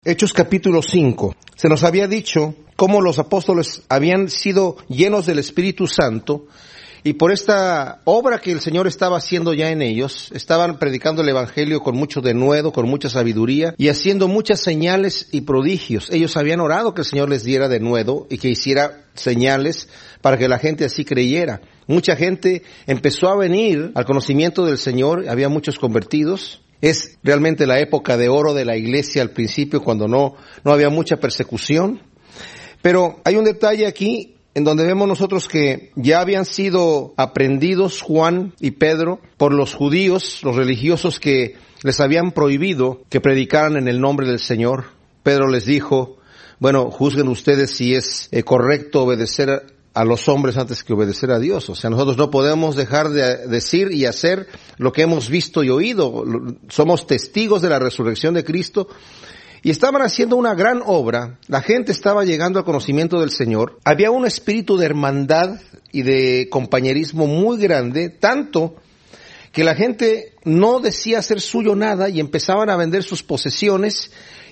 Hechos capítulo 5. Se nos había dicho cómo los apóstoles habían sido llenos del Espíritu Santo y por esta obra que el Señor estaba haciendo ya en ellos, estaban predicando el Evangelio con mucho denuedo, con mucha sabiduría y haciendo muchas señales y prodigios. Ellos habían orado que el Señor les diera denuedo y que hiciera señales para que la gente así creyera. Mucha gente empezó a venir al conocimiento del Señor, había muchos convertidos. Es realmente la época de oro de la iglesia al principio, cuando no había mucha persecución. Pero hay un detalle aquí en donde vemos nosotros que ya habían sido aprendidos Juan y Pedro por los judíos, los religiosos que les habían prohibido que predicaran en el nombre del Señor. Pedro les dijo, bueno, juzguen ustedes si es correcto obedecer a los hombres antes que obedecer a Dios. O sea, nosotros no podemos dejar de decir y hacer lo que hemos visto y oído. Somos testigos de la resurrección de Cristo. Y estaban haciendo una gran obra. La gente estaba llegando al conocimiento del Señor. Había un espíritu de hermandad y de compañerismo muy grande, tanto que la gente no decía hacer suyo nada y empezaban a vender sus posesiones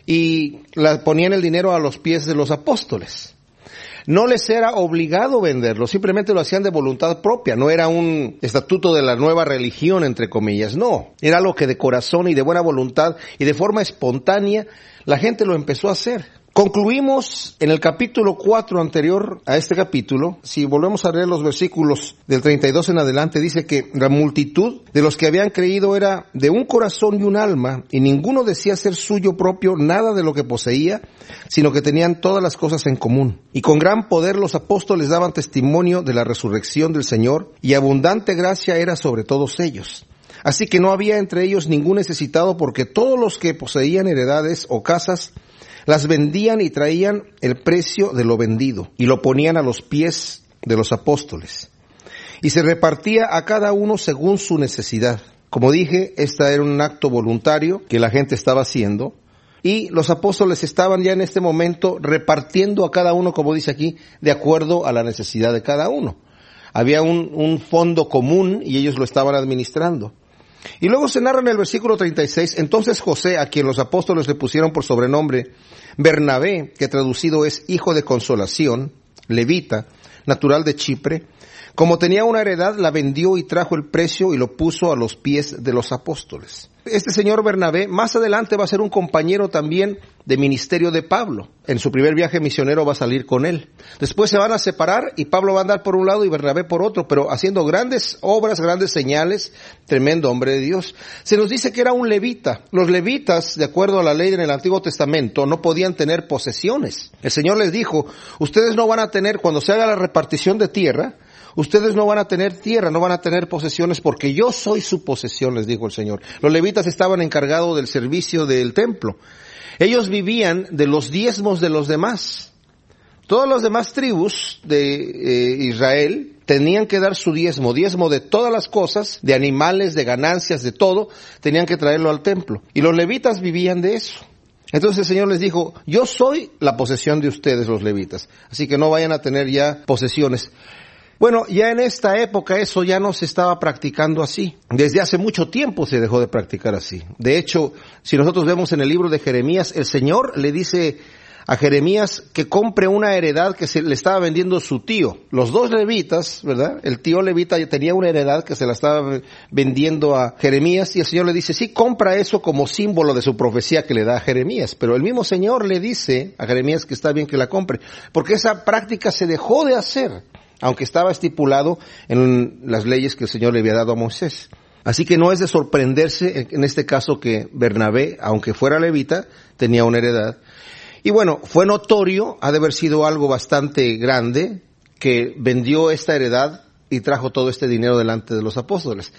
y ponían el dinero a los pies de los apóstoles. No les era obligado venderlo, simplemente lo hacían de voluntad propia, no era un estatuto de la nueva religión, entre comillas, no. Era lo que de corazón y de buena voluntad y de forma espontánea la gente lo empezó a hacer. Concluimos en el capítulo 4 anterior a este capítulo, si volvemos a leer los versículos del 32 en adelante, dice que la multitud de los que habían creído era de un corazón y un alma, y ninguno decía ser suyo propio nada de lo que poseía, sino que tenían todas las cosas en común. Y con gran poder los apóstoles daban testimonio de la resurrección del Señor, y abundante gracia era sobre todos ellos. Así que no había entre ellos ningún necesitado, porque todos los que poseían heredades o casas las vendían y traían el precio de lo vendido y lo ponían a los pies de los apóstoles. Y se repartía a cada uno según su necesidad. Como dije, este era un acto voluntario que la gente estaba haciendo y los apóstoles estaban ya en este momento repartiendo a cada uno, como dice aquí, de acuerdo a la necesidad de cada uno. Había un fondo común y ellos lo estaban administrando. Y luego se narra en el versículo 36, entonces José, a quien los apóstoles le pusieron por sobrenombre Bernabé, que traducido es hijo de consolación, levita, natural de Chipre, como tenía una heredad, la vendió y trajo el precio y lo puso a los pies de los apóstoles. Este señor Bernabé más adelante va a ser un compañero también de ministerio de Pablo. En su primer viaje misionero va a salir con él. Después se van a separar y Pablo va a andar por un lado y Bernabé por otro, pero haciendo grandes obras, grandes señales, tremendo hombre de Dios. Se nos dice que era un levita. Los levitas, de acuerdo a la ley en el Antiguo Testamento, no podían tener posesiones. El Señor les dijo, ustedes no van a tener, cuando se haga la repartición de tierra, ustedes no van a tener tierra, no van a tener posesiones porque yo soy su posesión, les dijo el Señor. Los levitas estaban encargados del servicio del templo. Ellos vivían de los diezmos de los demás. Todas las demás tribus de Israel tenían que dar su diezmo de todas las cosas, de animales, de ganancias, de todo, tenían que traerlo al templo. Y los levitas vivían de eso. Entonces el Señor les dijo, yo soy la posesión de ustedes los levitas, así que no vayan a tener ya posesiones. Bueno, ya en esta época eso ya no se estaba practicando así. Desde hace mucho tiempo se dejó de practicar así. De hecho, si nosotros vemos en el libro de Jeremías, el Señor le dice a Jeremías que compre una heredad que se le estaba vendiendo su tío. Los dos levitas, ¿verdad? El tío levita tenía una heredad que se la estaba vendiendo a Jeremías y el Señor le dice, sí, compra eso como símbolo de su profecía que le da a Jeremías. Pero el mismo Señor le dice a Jeremías que está bien que la compre, porque esa práctica se dejó de hacer, aunque estaba estipulado en las leyes que el Señor le había dado a Moisés. Así que no es de sorprenderse en este caso que Bernabé, aunque fuera levita, tenía una heredad. Y bueno, fue notorio, ha de haber sido algo bastante grande, que vendió esta heredad y trajo todo este dinero delante de los apóstoles.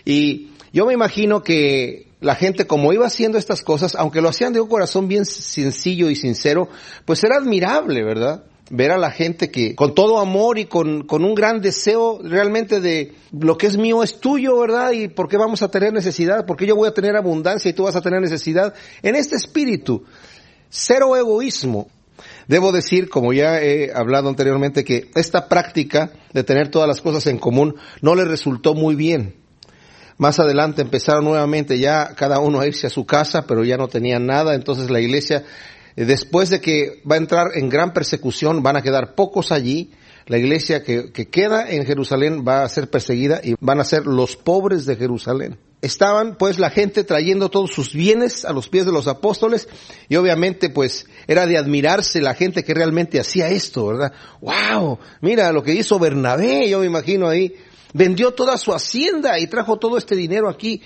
Y yo me imagino que la gente, como iba haciendo estas cosas, aunque lo hacían de un corazón bien sencillo y sincero, pues era admirable, ¿verdad? Ver a la gente que con todo amor y con un gran deseo realmente de lo que es mío es tuyo, ¿verdad? ¿Y por qué vamos a tener necesidad? ¿Por qué yo voy a tener abundancia y tú vas a tener necesidad? En este espíritu, cero egoísmo. Debo decir, como ya he hablado anteriormente, que esta práctica de tener todas las cosas en común no le resultó muy bien. Más adelante empezaron nuevamente ya cada uno a irse a su casa, pero ya no tenían nada, entonces la iglesia después de que va a entrar en gran persecución, van a quedar pocos allí. La iglesia que queda en Jerusalén va a ser perseguida y van a ser los pobres de Jerusalén. Estaban pues la gente trayendo todos sus bienes a los pies de los apóstoles y obviamente pues era de admirarse la gente que realmente hacía esto, ¿verdad? ¡Wow! Mira lo que hizo Bernabé, yo me imagino ahí. Vendió toda su hacienda y trajo todo este dinero aquí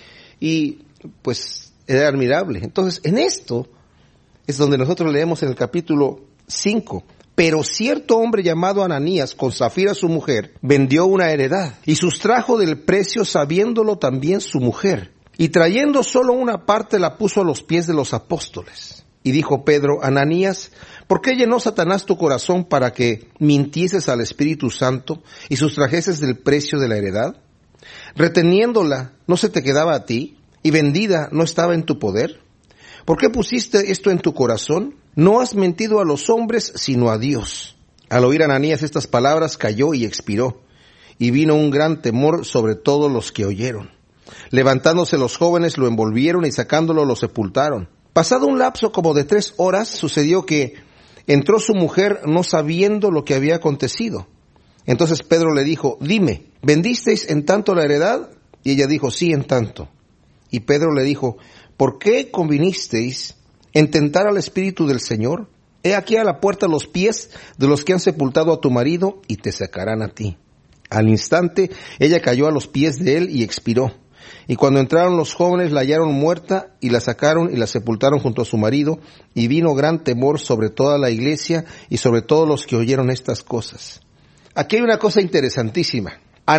y pues era admirable. Entonces en esto es donde nosotros leemos en el capítulo 5. Pero cierto hombre llamado Ananías, con Zafira su mujer, vendió una heredad y sustrajo del precio sabiéndolo también su mujer. Y trayendo solo una parte la puso a los pies de los apóstoles. Y dijo Pedro, Ananías, ¿por qué llenó Satanás tu corazón para que mintieses al Espíritu Santo y sustrajeses del precio de la heredad? Reteniéndola, ¿no se te quedaba a ti? ¿Y vendida no estaba en tu poder? ¿Por qué pusiste esto en tu corazón? No has mentido a los hombres, sino a Dios. Al oír Ananías estas palabras, cayó y expiró. Y vino un gran temor sobre todos los que oyeron. Levantándose los jóvenes, lo envolvieron y sacándolo lo sepultaron. Pasado un lapso como de 3 horas, sucedió que entró su mujer no sabiendo lo que había acontecido. Entonces Pedro le dijo, dime, ¿vendisteis en tanto la heredad? Y ella dijo, sí, en tanto. Y Pedro le dijo, ¿por qué convinisteis en tentar al Espíritu del Señor? He aquí a la puerta los pies de los que han sepultado a tu marido y te sacarán a ti. Al instante ella cayó a los pies de él y expiró. Y cuando entraron los jóvenes la hallaron muerta y la sacaron y la sepultaron junto a su marido. Y vino gran temor sobre toda la iglesia y sobre todos los que oyeron estas cosas. Aquí hay una cosa interesantísima.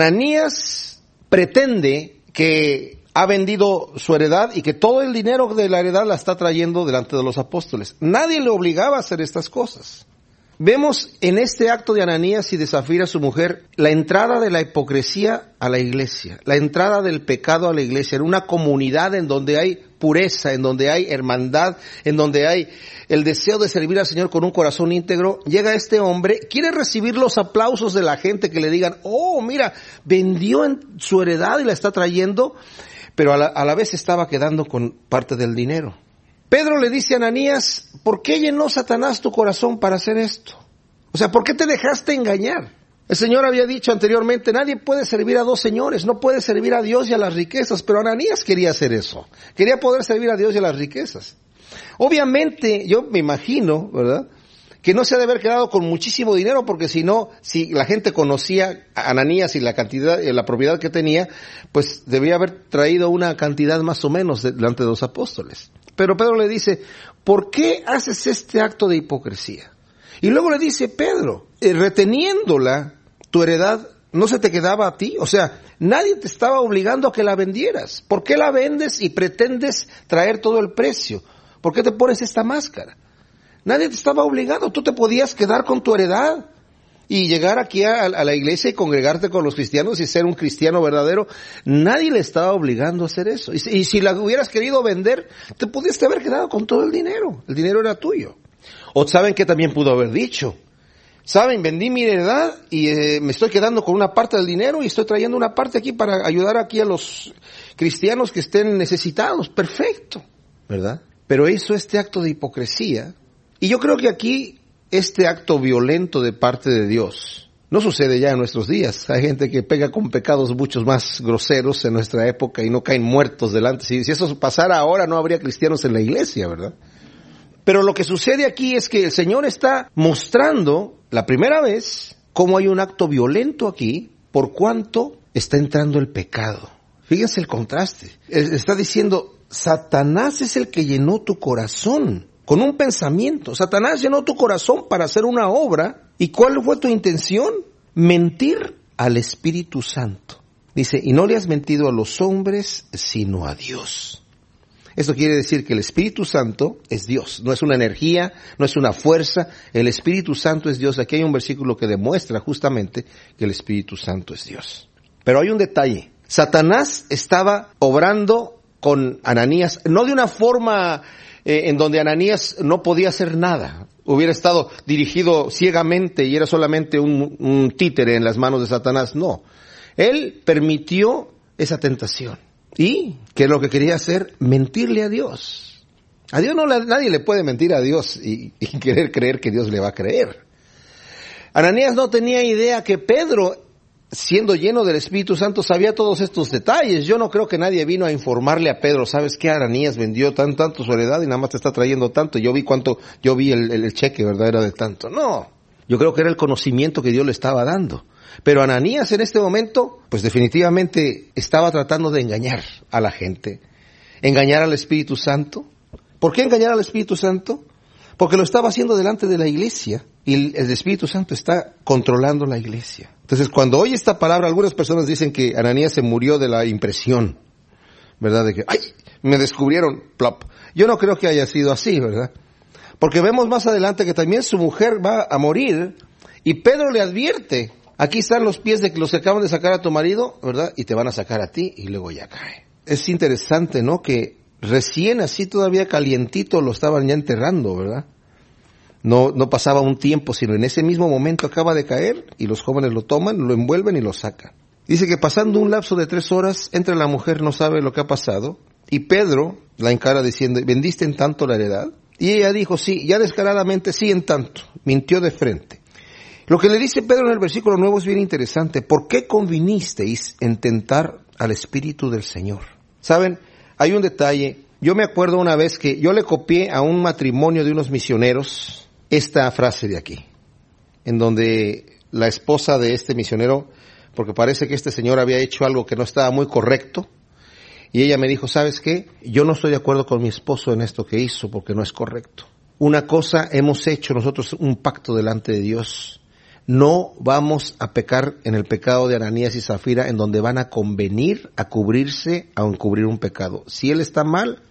Ananías pretende que ha vendido su heredad y que todo el dinero de la heredad la está trayendo delante de los apóstoles. Nadie le obligaba a hacer estas cosas. Vemos en este acto de Ananías y de Zafira, su mujer, la entrada de la hipocresía a la iglesia, la entrada del pecado a la iglesia, en una comunidad en donde hay pureza, en donde hay hermandad, en donde hay el deseo de servir al Señor con un corazón íntegro. Llega este hombre, quiere recibir los aplausos de la gente que le digan, oh, mira, vendió en su heredad y la está trayendo, pero a la vez estaba quedando con parte del dinero. Pedro le dice a Ananías, ¿por qué llenó Satanás tu corazón para hacer esto? O sea, ¿por qué te dejaste engañar? El Señor había dicho anteriormente, nadie puede servir a 2 señores, no puede servir a Dios y a las riquezas, pero Ananías quería hacer eso, quería poder servir a Dios y a las riquezas. Obviamente, yo me imagino, ¿verdad?, que no se ha de haber quedado con muchísimo dinero, porque si no, si la gente conocía a Ananías y la cantidad, la propiedad que tenía, pues debía haber traído una cantidad más o menos delante de los apóstoles. Pero Pedro le dice, ¿por qué haces este acto de hipocresía? Y luego le dice Pedro, reteniéndola, tu heredad no se te quedaba a ti. O sea, nadie te estaba obligando a que la vendieras. ¿Por qué la vendes y pretendes traer todo el precio? ¿Por qué te pones esta máscara? Nadie te estaba obligando, tú te podías quedar con tu heredad y llegar aquí a la iglesia y congregarte con los cristianos y ser un cristiano verdadero. Nadie le estaba obligando a hacer eso. Y si la hubieras querido vender, te pudiste haber quedado con todo el dinero era tuyo. O saben que también pudo haber dicho, saben, vendí mi heredad y me estoy quedando con una parte del dinero y estoy trayendo una parte aquí para ayudar aquí a los cristianos que estén necesitados. Perfecto, ¿verdad? Pero hizo este acto de hipocresía. Y yo creo que aquí este acto violento de parte de Dios no sucede ya en nuestros días. Hay gente que pega con pecados muchos más groseros en nuestra época y no caen muertos delante. Si eso pasara ahora no habría cristianos en la iglesia, ¿verdad? Pero lo que sucede aquí es que el Señor está mostrando la primera vez cómo hay un acto violento aquí por cuanto está entrando el pecado. Fíjense el contraste. Está diciendo, Satanás es el que llenó tu corazón con un pensamiento. Satanás llenó tu corazón para hacer una obra. ¿Y cuál fue tu intención? Mentir al Espíritu Santo. Dice, y no le has mentido a los hombres, sino a Dios. Esto quiere decir que el Espíritu Santo es Dios. No es una energía, no es una fuerza. El Espíritu Santo es Dios. Aquí hay un versículo que demuestra justamente que el Espíritu Santo es Dios. Pero hay un detalle. Satanás estaba obrando con Ananías, no de una forma en donde Ananías no podía hacer nada, hubiera estado dirigido ciegamente y era solamente un títere en las manos de Satanás. No, él permitió esa tentación. ¿Y qué es lo que quería hacer? Mentirle a Dios. A Dios nadie le puede mentir a Dios y querer creer que Dios le va a creer. Ananías no tenía idea que Pedro, siendo lleno del Espíritu Santo, sabía todos estos detalles. Yo no creo que nadie vino a informarle a Pedro, ¿sabes qué? Ananías vendió tanto su heredad y nada más te está trayendo tanto. Yo vi el cheque, ¿verdad? Era de tanto. No. Yo creo que era el conocimiento que Dios le estaba dando. Pero Ananías en este momento, pues definitivamente estaba tratando de engañar a la gente. Engañar al Espíritu Santo. ¿Por qué engañar al Espíritu Santo? Porque lo estaba haciendo delante de la iglesia y el Espíritu Santo está controlando la iglesia. Entonces, cuando oye esta palabra, algunas personas dicen que Ananías se murió de la impresión, ¿verdad? De que, ¡ay! Me descubrieron, plop. Yo no creo que haya sido así, ¿verdad? Porque vemos más adelante que también su mujer va a morir y Pedro le advierte, aquí están los pies de los que acaban de sacar a tu marido, ¿verdad? Y te van a sacar a ti y luego ya cae. Es interesante, ¿no? Que recién así todavía calientito lo estaban ya enterrando, ¿verdad? No pasaba un tiempo, sino en ese mismo momento acaba de caer y los jóvenes lo toman, lo envuelven y lo sacan. Dice que pasando un lapso de 3 horas, entra la mujer, no sabe lo que ha pasado, y Pedro la encara diciendo, ¿vendiste en tanto la heredad? Y ella dijo, sí, ya descaradamente, sí en tanto, mintió de frente. Lo que le dice Pedro en el versículo 9 es bien interesante. ¿Por qué convinisteis en tentar al Espíritu del Señor? ¿Saben? Hay un detalle. Yo me acuerdo una vez que yo le copié a un matrimonio de unos misioneros esta frase de aquí, en donde la esposa de este misionero, porque parece que este señor había hecho algo que no estaba muy correcto, y ella me dijo, ¿sabes qué? Yo no estoy de acuerdo con mi esposo en esto que hizo, porque no es correcto. Una cosa hemos hecho nosotros, un pacto delante de Dios. No vamos a pecar en el pecado de Ananías y Zafira, en donde van a convenir a cubrirse, a encubrir un pecado. Si él está mal,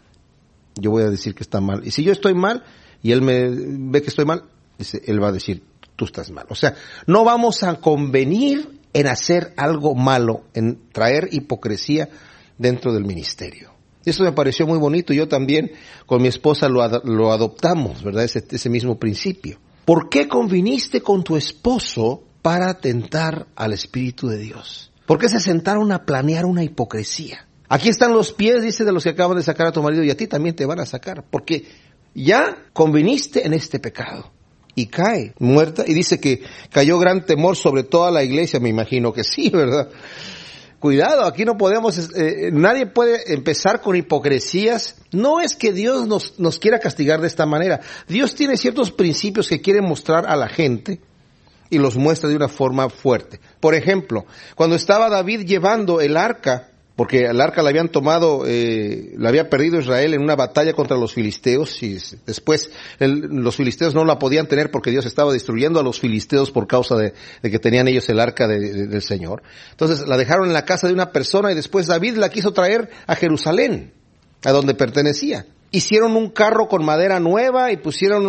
yo voy a decir que está mal. Y si yo estoy mal, y él me ve que estoy mal, él va a decir, tú estás mal. O sea, no vamos a convenir en hacer algo malo, en traer hipocresía dentro del ministerio. Eso me pareció muy bonito. Yo también con mi esposa lo adoptamos, ¿verdad? Ese mismo principio. ¿Por qué conviniste con tu esposo para tentar al Espíritu de Dios? ¿Por qué se sentaron a planear una hipocresía? Aquí están los pies, dice, de los que acaban de sacar a tu marido, y a ti también te van a sacar, porque ya conviniste en este pecado. Y cae muerta, y dice que cayó gran temor sobre toda la iglesia, me imagino que sí, ¿verdad? Cuidado, aquí no podemos, nadie puede empezar con hipocresías. No es que Dios nos quiera castigar de esta manera. Dios tiene ciertos principios que quiere mostrar a la gente y los muestra de una forma fuerte. Por ejemplo, cuando estaba David llevando el arca, porque el arca la habían tomado, la había perdido Israel en una batalla contra los filisteos, y después los filisteos no la podían tener porque Dios estaba destruyendo a los filisteos por causa de que tenían ellos el arca del Señor. Entonces la dejaron en la casa de una persona y después David la quiso traer a Jerusalén, a donde pertenecía. Hicieron un carro con madera nueva y pusieron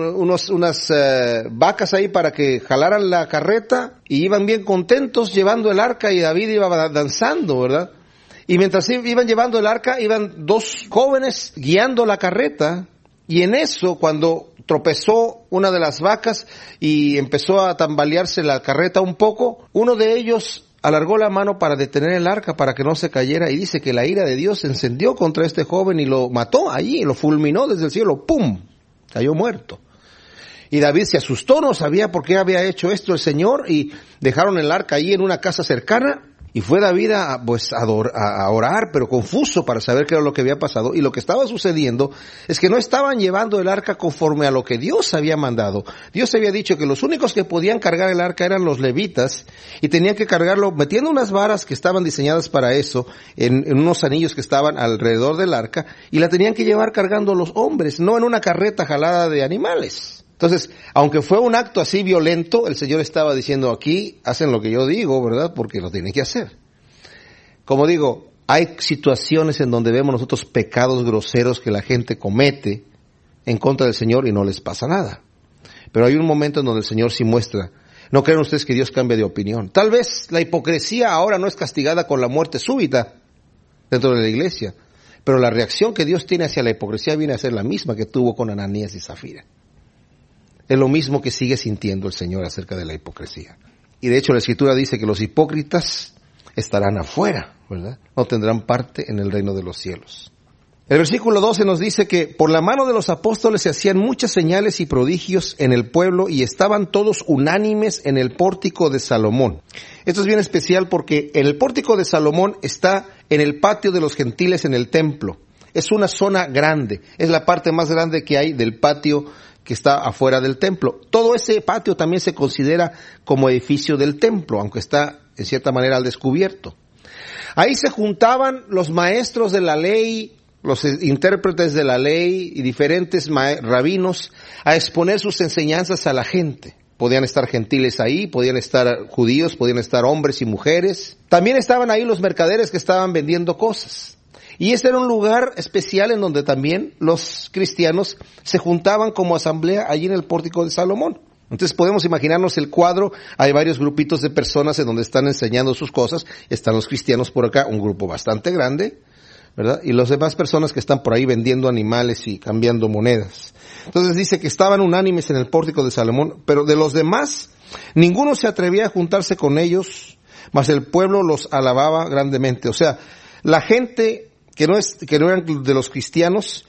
unas vacas ahí para que jalaran la carreta, y iban bien contentos llevando el arca, y David iba danzando, ¿verdad? Y mientras iban llevando el arca, iban 2 jóvenes guiando la carreta, y en eso, cuando tropezó una de las vacas y empezó a tambalearse la carreta un poco, uno de ellos alargó la mano para detener el arca para que no se cayera, y dice que la ira de Dios se encendió contra este joven y lo mató allí, lo fulminó desde el cielo, ¡pum!, cayó muerto. Y David se asustó, no sabía por qué había hecho esto el Señor, y dejaron el arca allí en una casa cercana. Y fue David a orar, pero confuso para saber qué era lo que había pasado. Y lo que estaba sucediendo es que no estaban llevando el arca conforme a lo que Dios había mandado. Dios había dicho que los únicos que podían cargar el arca eran los levitas, y tenían que cargarlo metiendo unas varas que estaban diseñadas para eso, en unos anillos que estaban alrededor del arca, y la tenían que llevar cargando los hombres, no en una carreta jalada de animales. Entonces, aunque fue un acto así violento, el Señor estaba diciendo, aquí hacen lo que yo digo, ¿verdad? Porque lo tienen que hacer. Como digo, hay situaciones en donde vemos nosotros pecados groseros que la gente comete en contra del Señor y no les pasa nada. Pero hay un momento en donde el Señor sí muestra. No crean ustedes que Dios cambie de opinión. Tal vez la hipocresía ahora no es castigada con la muerte súbita dentro de la iglesia, pero la reacción que Dios tiene hacia la hipocresía viene a ser la misma que tuvo con Ananías y Zafira. Es lo mismo que sigue sintiendo el Señor acerca de la hipocresía. Y de hecho la Escritura dice que los hipócritas estarán afuera, ¿verdad? No tendrán parte en el reino de los cielos. El versículo 12 nos dice que por la mano de los apóstoles se hacían muchas señales y prodigios en el pueblo y estaban todos unánimes en el pórtico de Salomón. Esto es bien especial porque el pórtico de Salomón está en el patio de los gentiles en el templo. Es una zona grande, es la parte más grande que hay del patio que está afuera del templo. Todo ese patio también se considera como edificio del templo, aunque está en cierta manera al descubierto. Ahí se juntaban los maestros de la ley, los intérpretes de la ley y diferentes rabinos a exponer sus enseñanzas a la gente. Podían estar gentiles ahí, podían estar judíos, podían estar hombres y mujeres. También estaban ahí los mercaderes que estaban vendiendo cosas. Y este era un lugar especial en donde también los cristianos se juntaban como asamblea allí en el pórtico de Salomón. Entonces podemos imaginarnos el cuadro, hay varios grupitos de personas en donde están enseñando sus cosas, están los cristianos por acá, un grupo bastante grande, ¿verdad? Y las demás personas que están por ahí vendiendo animales y cambiando monedas. Entonces dice que estaban unánimes en el pórtico de Salomón, pero de los demás, ninguno se atrevía a juntarse con ellos, mas el pueblo los alababa grandemente. O sea, la gente que no eran de los cristianos,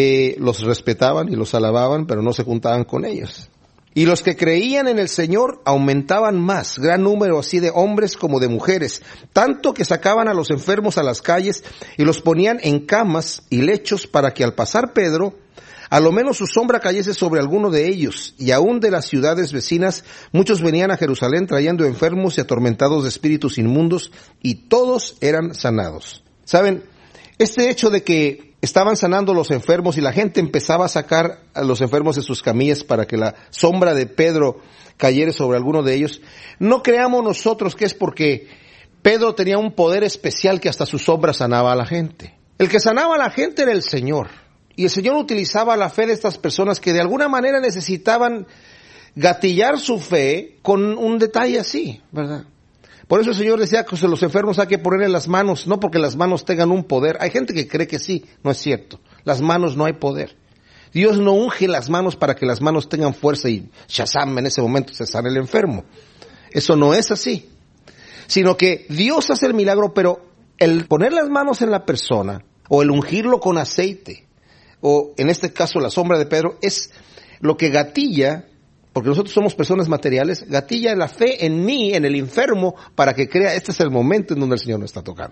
los respetaban y los alababan, pero no se juntaban con ellos. Y los que creían en el Señor aumentaban más, gran número así de hombres como de mujeres, tanto que sacaban a los enfermos a las calles y los ponían en camas y lechos para que al pasar Pedro, a lo menos su sombra cayese sobre alguno de ellos. Y aún de las ciudades vecinas, muchos venían a Jerusalén trayendo enfermos y atormentados de espíritus inmundos, y todos eran sanados. ¿Saben? Este hecho de que estaban sanando los enfermos y la gente empezaba a sacar a los enfermos de sus camillas para que la sombra de Pedro cayera sobre alguno de ellos, no creamos nosotros que es porque Pedro tenía un poder especial que hasta su sombra sanaba a la gente. El que sanaba a la gente era el Señor. Y el Señor utilizaba la fe de estas personas que de alguna manera necesitaban gatillar su fe con un detalle así, ¿verdad? Por eso el Señor decía que a los enfermos hay que ponerle las manos, no porque las manos tengan un poder. Hay gente que cree que sí, no es cierto. Las manos no hay poder. Dios no unge las manos para que las manos tengan fuerza y shazam, en ese momento se sana el enfermo. Eso no es así. Sino que Dios hace el milagro, pero el poner las manos en la persona, o el ungirlo con aceite, o en este caso la sombra de Pedro, es lo que gatilla, porque nosotros somos personas materiales, gatilla la fe en mí, en el enfermo, para que crea, este es el momento en donde el Señor nos está tocando.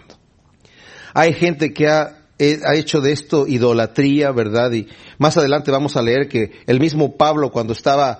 Hay gente que ha hecho de esto idolatría, ¿verdad? Y más adelante vamos a leer que el mismo Pablo, cuando estaba,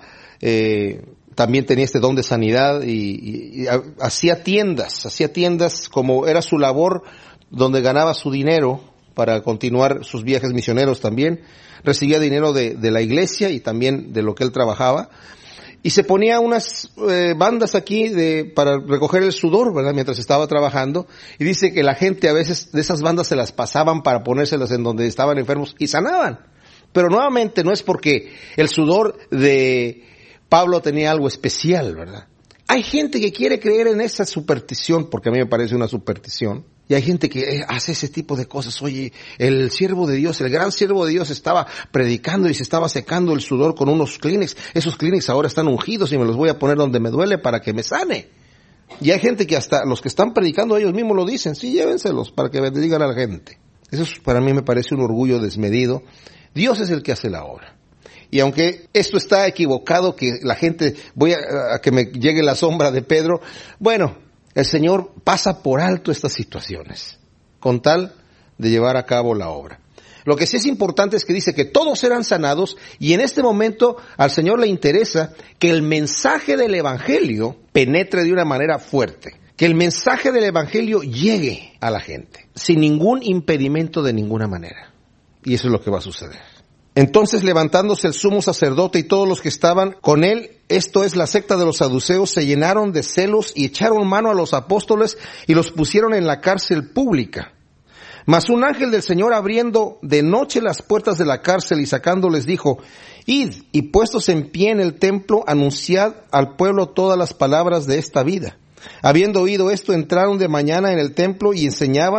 también tenía este don de sanidad y hacía tiendas como era su labor, donde ganaba su dinero para continuar sus viajes misioneros también. Recibía dinero de la iglesia y también de lo que él trabajaba. Y se ponía unas bandas aquí para recoger el sudor, ¿verdad? Mientras estaba trabajando. Y dice que la gente a veces de esas bandas se las pasaban para ponérselas en donde estaban enfermos y sanaban. Pero nuevamente no es porque el sudor de Pablo tenía algo especial, ¿verdad? Hay gente que quiere creer en esa superstición, porque a mí me parece una superstición. Y hay gente que hace ese tipo de cosas. Oye, el siervo de Dios, el gran siervo de Dios estaba predicando y se estaba secando el sudor con unos Kleenex. Esos Kleenex ahora están ungidos y me los voy a poner donde me duele para que me sane. Y hay gente que hasta los que están predicando ellos mismos lo dicen. Sí, llévenselos para que bendigan a la gente. Eso para mí me parece un orgullo desmedido. Dios es el que hace la obra. Y aunque esto está equivocado, que la gente, voy a que me llegue la sombra de Pedro, bueno, el Señor pasa por alto estas situaciones, con tal de llevar a cabo la obra. Lo que sí es importante es que dice que todos eran sanados, y en este momento al Señor le interesa que el mensaje del Evangelio penetre de una manera fuerte, que el mensaje del Evangelio llegue a la gente, sin ningún impedimento de ninguna manera. Y eso es lo que va a suceder. Entonces, levantándose el sumo sacerdote y todos los que estaban con él, esto es la secta de los saduceos, se llenaron de celos y echaron mano a los apóstoles y los pusieron en la cárcel pública. Mas un ángel del Señor, abriendo de noche las puertas de la cárcel y sacándoles, dijo: Id, y puestos en pie en el templo, anunciad al pueblo todas las palabras de esta vida. Habiendo oído esto, entraron de mañana en el templo y enseñaban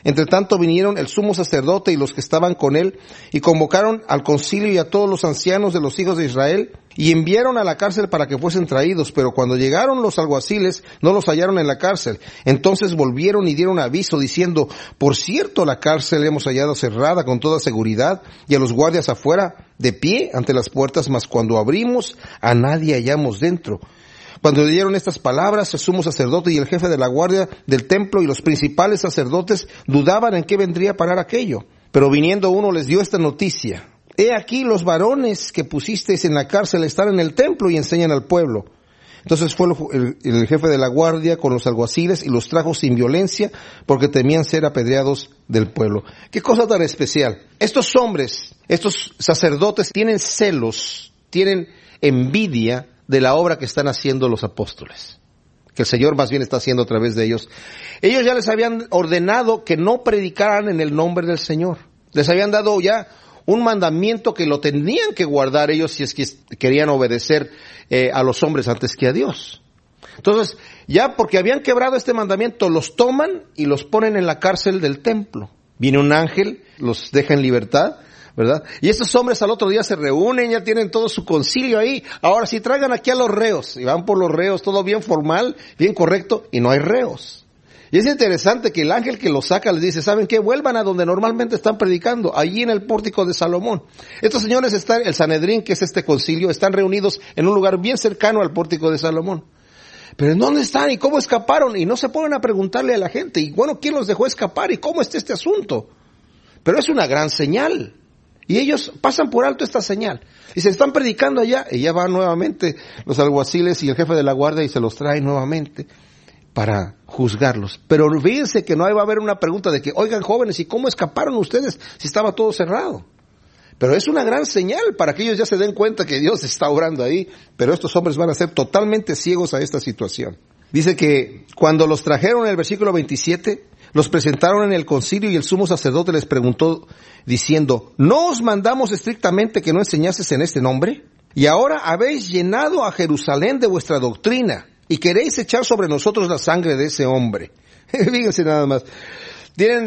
Entre tanto vinieron el sumo sacerdote y los que estaban con él, y convocaron al concilio y a todos los ancianos de los hijos de Israel, y enviaron a la cárcel para que fuesen traídos. Pero cuando llegaron los alguaciles, no los hallaron en la cárcel. Entonces volvieron y dieron aviso, diciendo: por cierto, la cárcel hemos hallado cerrada con toda seguridad, y a los guardias afuera, de pie ante las puertas, mas cuando abrimos, a nadie hallamos dentro. Cuando dieron estas palabras, el sumo sacerdote y el jefe de la guardia del templo y los principales sacerdotes dudaban en qué vendría a parar aquello. Pero viniendo uno les dio esta noticia: he aquí los varones que pusisteis en la cárcel están en el templo y enseñan al pueblo. Entonces fue el jefe de la guardia con los alguaciles y los trajo sin violencia, porque temían ser apedreados del pueblo. Qué cosa tan especial. Estos hombres, estos sacerdotes tienen celos, tienen envidia de la obra que están haciendo los apóstoles, que el Señor más bien está haciendo a través de ellos. Ellos ya les habían ordenado que no predicaran en el nombre del Señor. Les habían dado ya un mandamiento que lo tenían que guardar ellos si es que querían obedecer a los hombres antes que a Dios. Entonces, ya porque habían quebrado este mandamiento, los toman y los ponen en la cárcel del templo. Viene un ángel, los deja en libertad, ¿verdad? Y estos hombres al otro día se reúnen, ya tienen todo su concilio ahí. Ahora sí, traigan aquí a los reos. Y van por los reos, todo bien formal, bien correcto, y no hay reos. Y es interesante que el ángel que los saca les dice: ¿saben qué? Vuelvan a donde normalmente están predicando, allí en el pórtico de Salomón. Estos señores están, el Sanedrín, que es este concilio, están reunidos en un lugar bien cercano al pórtico de Salomón. Pero ¿en dónde están? ¿Y cómo escaparon? Y no se ponen a preguntarle a la gente. Y bueno, ¿quién los dejó escapar? ¿Y cómo está este asunto? Pero es una gran señal. Y ellos pasan por alto esta señal. Y se están predicando allá. Y ya van nuevamente los alguaciles y el jefe de la guardia y se los traen nuevamente para juzgarlos. Pero fíjense que no va a haber una pregunta de que: oigan, jóvenes, ¿y cómo escaparon ustedes si estaba todo cerrado? Pero es una gran señal para que ellos ya se den cuenta que Dios está obrando ahí. Pero estos hombres van a ser totalmente ciegos a esta situación. Dice que cuando los trajeron en el versículo 27, los presentaron en el concilio y el sumo sacerdote les preguntó diciendo: ¿no os mandamos estrictamente que no enseñases en este nombre? Y ahora habéis llenado a Jerusalén de vuestra doctrina y queréis echar sobre nosotros la sangre de ese hombre. Fíjense nada más. Tienen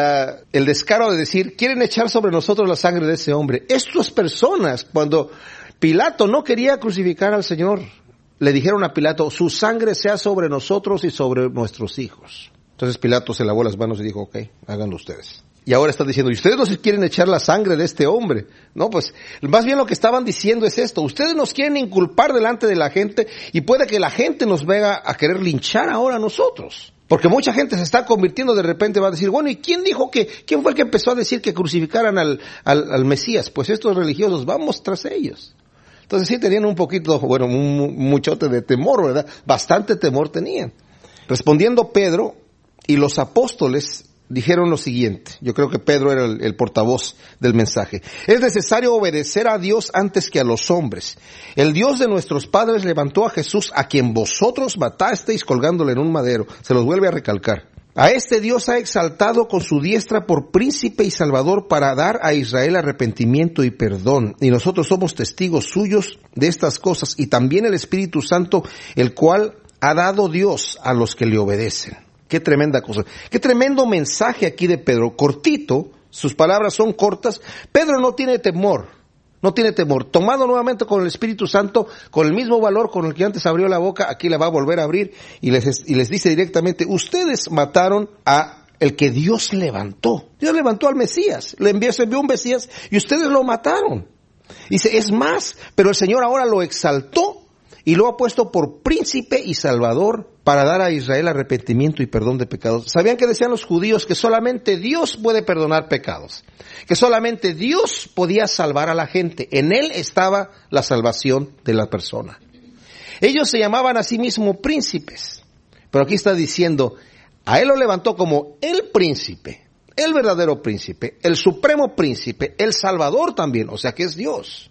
el descaro de decir: quieren echar sobre nosotros la sangre de ese hombre. Estas personas, cuando Pilato no quería crucificar al Señor, le dijeron a Pilato: su sangre sea sobre nosotros y sobre nuestros hijos. Entonces Pilato se lavó las manos y dijo: ok, háganlo ustedes. Y ahora están diciendo: ¿y ustedes nos quieren echar la sangre de este hombre? No, pues más bien lo que estaban diciendo es esto: ustedes nos quieren inculpar delante de la gente y puede que la gente nos venga a querer linchar ahora a nosotros. Porque mucha gente se está convirtiendo, de repente va a decir: bueno, ¿y quién fue el que empezó a decir que crucificaran al Mesías? Pues estos religiosos, vamos tras ellos. Entonces sí tenían un poquito, bueno, un muchote de temor, ¿verdad? Bastante temor tenían. Respondiendo Pedro y los apóstoles dijeron lo siguiente. Yo creo que Pedro era el portavoz del mensaje: es necesario obedecer a Dios antes que a los hombres. El Dios de nuestros padres levantó a Jesús, a quien vosotros matasteis colgándole en un madero. Se los vuelve a recalcar. A este Dios ha exaltado con su diestra por príncipe y salvador para dar a Israel arrepentimiento y perdón. Y nosotros somos testigos suyos de estas cosas, y también el Espíritu Santo, el cual ha dado Dios a los que le obedecen. Qué tremenda cosa. Qué tremendo mensaje aquí de Pedro. Cortito, sus palabras son cortas. Pedro no tiene temor. No tiene temor. Tomado nuevamente con el Espíritu Santo, con el mismo valor con el que antes abrió la boca, aquí la va a volver a abrir y les dice directamente: ustedes mataron a el que Dios levantó. Dios levantó al Mesías. Se envió un Mesías y ustedes lo mataron. Dice: es más, pero el Señor ahora lo exaltó y lo ha puesto por príncipe y salvador para dar a Israel arrepentimiento y perdón de pecados. ¿Sabían que decían los judíos que solamente Dios puede perdonar pecados? Que solamente Dios podía salvar a la gente. En Él estaba la salvación de la persona. Ellos se llamaban a sí mismos príncipes. Pero aquí está diciendo: a Él lo levantó como el príncipe, el verdadero príncipe, el supremo príncipe, el salvador también, o sea que es Dios.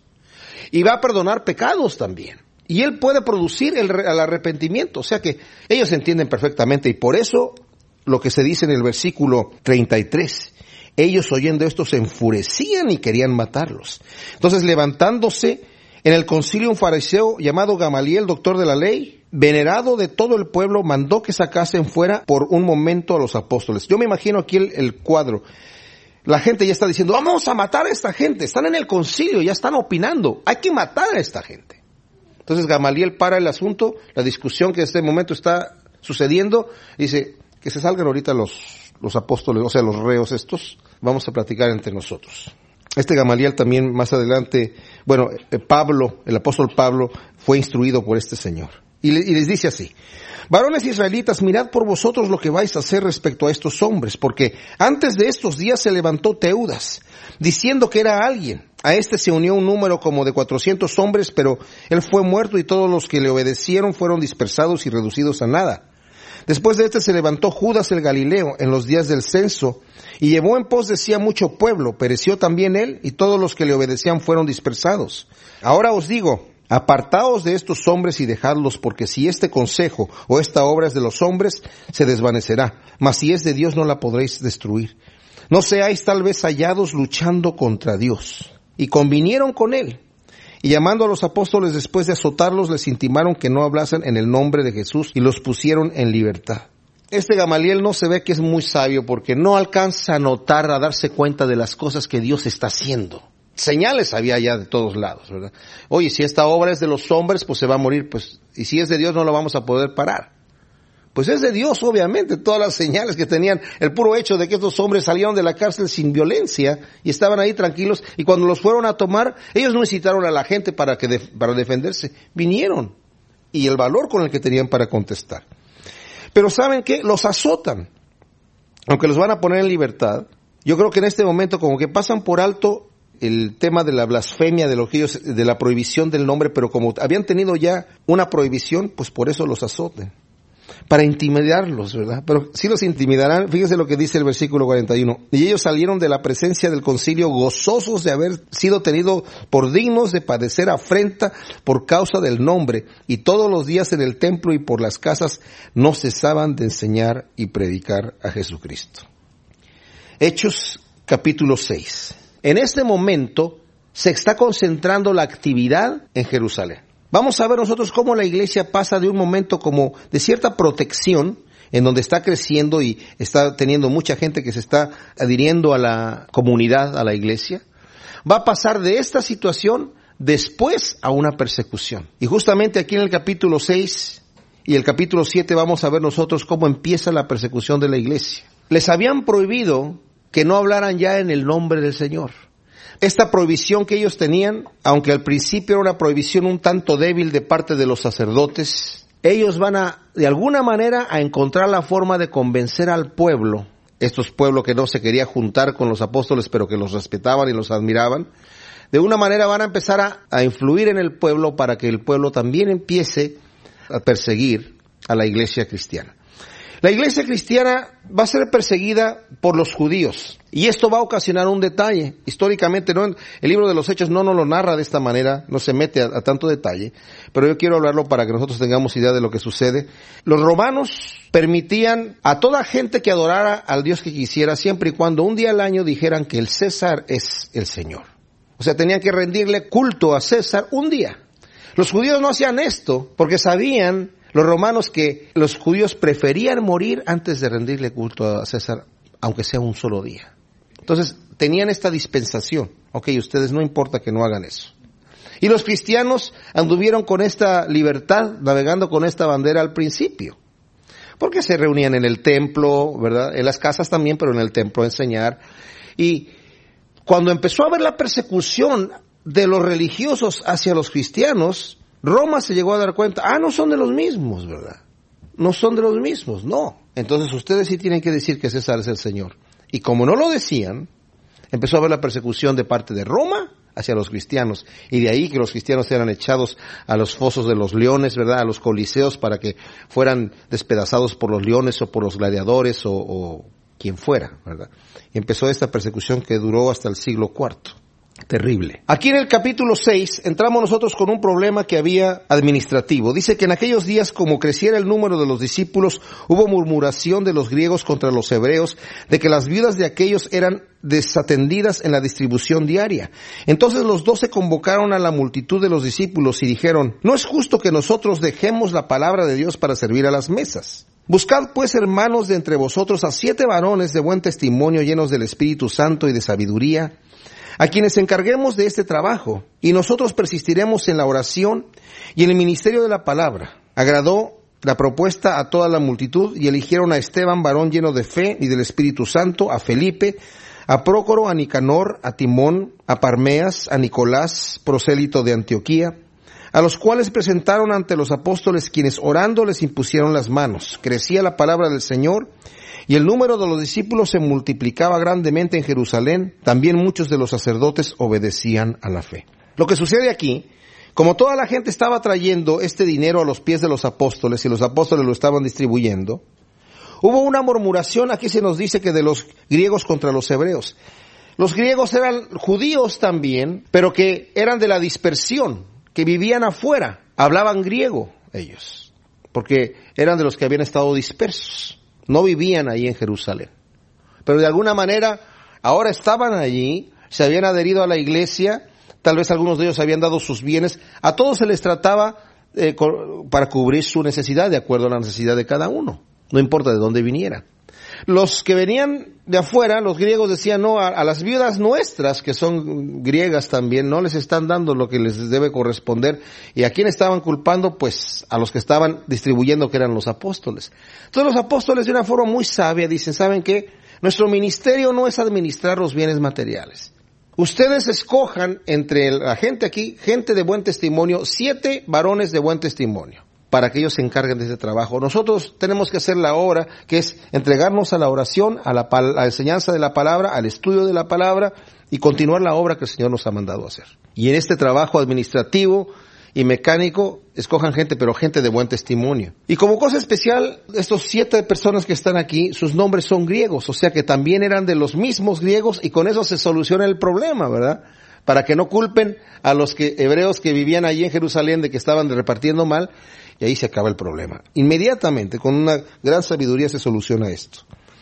Y va a perdonar pecados también. Y Él puede producir el arrepentimiento. O sea que ellos entienden perfectamente. Y por eso lo que se dice en el versículo 33. Ellos oyendo esto se enfurecían y querían matarlos. Entonces levantándose en el concilio un fariseo llamado Gamaliel, doctor de la ley, venerado de todo el pueblo, mandó que sacasen fuera por un momento a los apóstoles. Yo me imagino aquí el cuadro. La gente ya está diciendo, vamos a matar a esta gente. Están en el concilio, ya están opinando. Hay que matar a esta gente. Entonces Gamaliel para el asunto, la discusión que en este momento está sucediendo, dice que se salgan ahorita los apóstoles, o sea, los reos estos. Vamos a platicar entre nosotros. Gamaliel también más adelante, Pablo, el apóstol Pablo, fue instruido por este señor. Y les dice así: varones israelitas, mirad por vosotros lo que vais a hacer respecto a estos hombres, porque antes de estos días se levantó Teudas, diciendo que era alguien. A este se unió un número como de 400 hombres, pero él fue muerto y todos los que le obedecieron fueron dispersados y reducidos a nada. Después de este se levantó Judas el Galileo en los días del censo, y llevó en pos de sí a mucho pueblo. Pereció también él, y todos los que le obedecían fueron dispersados. Ahora os digo, apartaos de estos hombres y dejadlos, porque si este consejo o esta obra es de los hombres, se desvanecerá, mas si es de Dios no la podréis destruir. No seáis tal vez hallados luchando contra Dios. Y convinieron con él. Y llamando a los apóstoles después de azotarlos, les intimaron que no hablasen en el nombre de Jesús y los pusieron en libertad. Gamaliel no se ve que es muy sabio porque no alcanza a notar, a darse cuenta de las cosas que Dios está haciendo. Señales había ya de todos lados, ¿verdad? Oye, si esta obra es de los hombres, pues se va a morir, pues, y si es de Dios no lo vamos a poder parar. Pues es de Dios, obviamente, todas las señales que tenían, el puro hecho de que estos hombres salieron de la cárcel sin violencia y estaban ahí tranquilos, y cuando los fueron a tomar, ellos no incitaron a la gente para defenderse, vinieron, y el valor con el que tenían para contestar. Pero ¿saben qué? Los azotan, aunque los van a poner en libertad. Yo creo que en este momento como que pasan por alto el tema de la blasfemia, de la prohibición del nombre, pero como habían tenido ya una prohibición, pues por eso los azoten. Para intimidarlos, ¿verdad? Pero sí los intimidarán. Fíjense lo que dice el versículo 41. Y ellos salieron de la presencia del concilio gozosos de haber sido tenidos por dignos de padecer afrenta por causa del nombre. Y todos los días en el templo y por las casas no cesaban de enseñar y predicar a Jesucristo. Hechos capítulo 6. En este momento se está concentrando la actividad en Jerusalén. Vamos a ver nosotros cómo la iglesia pasa de un momento como de cierta protección, en donde está creciendo y está teniendo mucha gente que se está adhiriendo a la comunidad, a la iglesia. Va a pasar de esta situación después a una persecución. Y justamente aquí en el capítulo 6 y el capítulo 7 vamos a ver nosotros cómo empieza la persecución de la iglesia. Les habían prohibido que no hablaran ya en el nombre del Señor. Esta prohibición que ellos tenían, aunque al principio era una prohibición un tanto débil de parte de los sacerdotes, ellos van de alguna manera, a encontrar la forma de convencer al pueblo, estos pueblos que no se quería juntar con los apóstoles, pero que los respetaban y los admiraban, de una manera van a empezar a influir en el pueblo para que el pueblo también empiece a perseguir a la iglesia cristiana. La iglesia cristiana va a ser perseguida por los judíos, y esto va a ocasionar un detalle. Históricamente, el libro de los Hechos no nos lo narra de esta manera, no se mete a tanto detalle, pero yo quiero hablarlo para que nosotros tengamos idea de lo que sucede. Los romanos permitían a toda gente que adorara al Dios que quisiera, siempre y cuando un día al año dijeran que el César es el Señor. O sea, tenían que rendirle culto a César un día. Los judíos no hacían esto porque sabían los romanos que los judíos preferían morir antes de rendirle culto a César, aunque sea un solo día. Entonces, tenían esta dispensación. Ok, ustedes no importa que no hagan eso. Y los cristianos anduvieron con esta libertad, navegando con esta bandera al principio. Porque se reunían en el templo, ¿verdad? En las casas también, pero en el templo a enseñar. Y cuando empezó a haber la persecución de los religiosos hacia los cristianos, Roma se llegó a dar cuenta, no son de los mismos, ¿verdad? No son de los mismos, no. Entonces ustedes sí tienen que decir que César es el Señor. Y como no lo decían, empezó a haber la persecución de parte de Roma hacia los cristianos. Y de ahí que los cristianos eran echados a los fosos de los leones, ¿verdad? A los coliseos para que fueran despedazados por los leones o por los gladiadores o quien fuera, ¿verdad? Y empezó esta persecución que duró hasta el siglo IV. Terrible. Aquí en el capítulo 6 entramos nosotros con un problema que había administrativo. Dice que en aquellos días, como creciera el número de los discípulos, hubo murmuración de los griegos contra los hebreos, de que las viudas de aquellos eran desatendidas en la distribución diaria. Entonces los 12 convocaron a la multitud de los discípulos y dijeron: no es justo que nosotros dejemos la palabra de Dios para servir a las mesas. Buscad pues, hermanos, de entre vosotros a 7 varones de buen testimonio, llenos del Espíritu Santo y de sabiduría, a quienes encarguemos de este trabajo, y nosotros persistiremos en la oración y en el ministerio de la palabra. Agradó la propuesta a toda la multitud, y eligieron a Esteban, varón lleno de fe y del Espíritu Santo, a Felipe, a Prócoro, a Nicanor, a Timón, a Parmeas, a Nicolás, prosélito de Antioquía, a los cuales presentaron ante los apóstoles, quienes orando les impusieron las manos. Crecía la palabra del Señor, y el número de los discípulos se multiplicaba grandemente en Jerusalén. También muchos de los sacerdotes obedecían a la fe. Lo que sucede aquí, como toda la gente estaba trayendo este dinero a los pies de los apóstoles y los apóstoles lo estaban distribuyendo, hubo una murmuración. Aquí se nos dice que de los griegos contra los hebreos. Los griegos eran judíos también, pero que eran de la dispersión, que vivían afuera, hablaban griego ellos, porque eran de los que habían estado dispersos. No vivían ahí en Jerusalén, pero de alguna manera ahora estaban allí, se habían adherido a la iglesia, tal vez algunos de ellos habían dado sus bienes. A todos se les trataba para cubrir su necesidad, de acuerdo a la necesidad de cada uno, no importa de dónde vinieran. Los que venían de afuera, los griegos decían: no, a las viudas nuestras, que son griegas también, no les están dando lo que les debe corresponder. ¿Y a quién estaban culpando? Pues a los que estaban distribuyendo, que eran los apóstoles. Entonces los apóstoles, de una forma muy sabia, dicen: ¿saben qué? Nuestro ministerio no es administrar los bienes materiales. Ustedes escojan entre la gente aquí, gente de buen testimonio, 7 varones de buen testimonio, para que ellos se encarguen de ese trabajo. Nosotros tenemos que hacer la obra, que es entregarnos a la oración, a la enseñanza de la palabra, al estudio de la palabra, y continuar la obra que el Señor nos ha mandado hacer. Y en este trabajo administrativo y mecánico, escojan gente, pero gente de buen testimonio. Y como cosa especial, estos 7 personas que están aquí, sus nombres son griegos, o sea que también eran de los mismos griegos, y con eso se soluciona el problema, ¿verdad? Para que no culpen a los hebreos que vivían allí en Jerusalén de que estaban repartiendo mal. Y ahí se acaba el problema. Inmediatamente, con una gran sabiduría, se soluciona esto.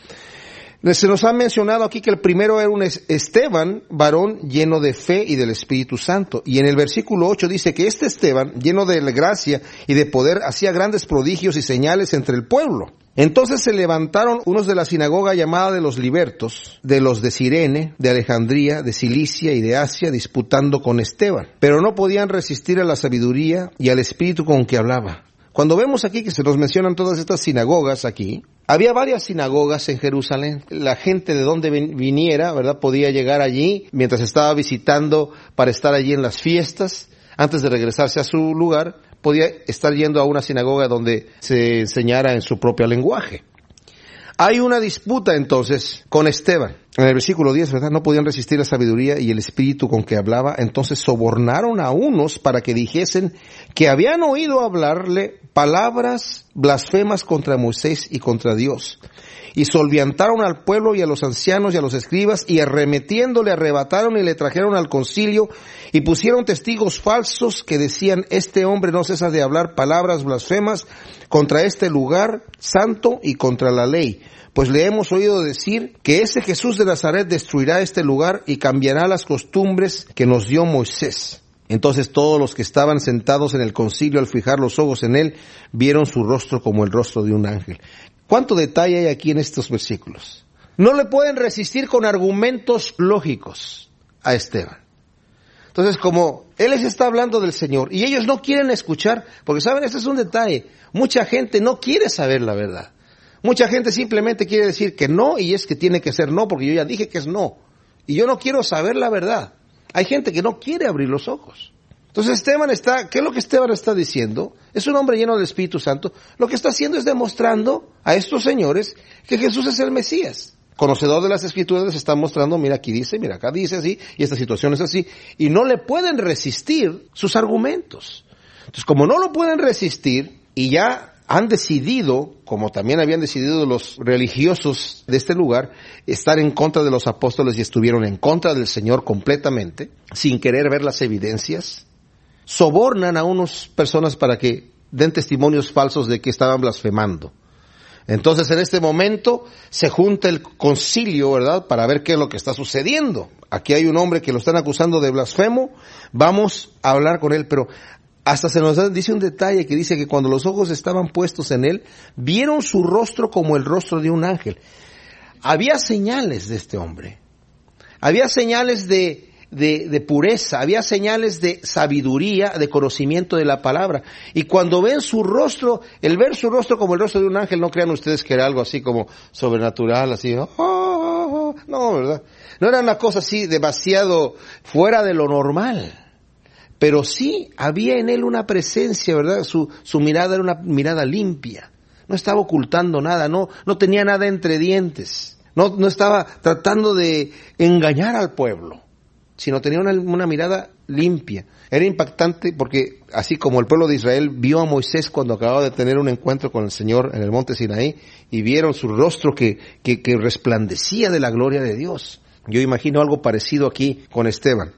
Se nos ha mencionado aquí que el primero era un Esteban, varón lleno de fe y del Espíritu Santo. Y en el versículo 8 dice que este Esteban, lleno de gracia y de poder, hacía grandes prodigios y señales entre el pueblo. Entonces se levantaron unos de la sinagoga llamada de los libertos, de los de Cirene, de Alejandría, de Cilicia y de Asia, disputando con Esteban. Pero no podían resistir a la sabiduría y al espíritu con que hablaba. Cuando vemos aquí que se nos mencionan todas estas sinagogas aquí, había varias sinagogas en Jerusalén. La gente de donde viniera, ¿verdad?, podía llegar allí mientras estaba visitando para estar allí en las fiestas. Antes de regresarse a su lugar, podía estar yendo a una sinagoga donde se enseñara en su propio lenguaje. Hay una disputa entonces con Esteban. En el versículo 10, ¿verdad? No podían resistir la sabiduría y el espíritu con que hablaba. Entonces sobornaron a unos para que dijesen que habían oído hablarle palabras blasfemas contra Moisés y contra Dios. Y solviantaron al pueblo y a los ancianos y a los escribas, y arremetiéndole arrebataron y le trajeron al concilio, y pusieron testigos falsos que decían: este hombre no cesa de hablar palabras blasfemas contra este lugar santo y contra la ley. Pues le hemos oído decir que ese Jesús de Nazaret destruirá este lugar y cambiará las costumbres que nos dio Moisés. Entonces todos los que estaban sentados en el concilio, al fijar los ojos en él, vieron su rostro como el rostro de un ángel. ¿Cuánto detalle hay aquí en estos versículos? No le pueden resistir con argumentos lógicos a Esteban. Entonces, como él les está hablando del Señor y ellos no quieren escuchar, porque saben, este es un detalle, mucha gente no quiere saber la verdad. Mucha gente simplemente quiere decir que no, y es que tiene que ser no, porque yo ya dije que es no. Y yo no quiero saber la verdad. Hay gente que no quiere abrir los ojos. Entonces ¿qué es lo que Esteban está diciendo? Es un hombre lleno del Espíritu Santo. Lo que está haciendo es demostrando a estos señores que Jesús es el Mesías. Conocedor de las Escrituras, les está mostrando: mira, aquí dice, mira, acá dice así, y esta situación es así. Y no le pueden resistir sus argumentos. Entonces, como no lo pueden resistir, y ya han decidido, como también habían decidido los religiosos de este lugar, estar en contra de los apóstoles y estuvieron en contra del Señor completamente, sin querer ver las evidencias, sobornan a unas personas para que den testimonios falsos de que estaban blasfemando. Entonces en este momento se junta el concilio, ¿verdad?, para ver qué es lo que está sucediendo. Aquí hay un hombre que lo están acusando de blasfemo, vamos a hablar con él, pero hasta se nos dice un detalle que dice que cuando los ojos estaban puestos en él, vieron su rostro como el rostro de un ángel. Había señales de este hombre, había señales de pureza, había señales de sabiduría, de conocimiento de la palabra. Y cuando ven su rostro, el ver su rostro como el rostro de un ángel, no crean ustedes que era algo así como sobrenatural, así, no, ¿verdad? No era una cosa así demasiado fuera de lo normal. Pero sí había en él una presencia, ¿verdad? Su mirada era una mirada limpia. No estaba ocultando nada, no tenía nada entre dientes. No estaba tratando de engañar al pueblo, sino tenía una mirada limpia. Era impactante porque así como el pueblo de Israel vio a Moisés cuando acababa de tener un encuentro con el Señor en el monte Sinaí y vieron su rostro que resplandecía de la gloria de Dios. Yo imagino algo parecido aquí con Esteban.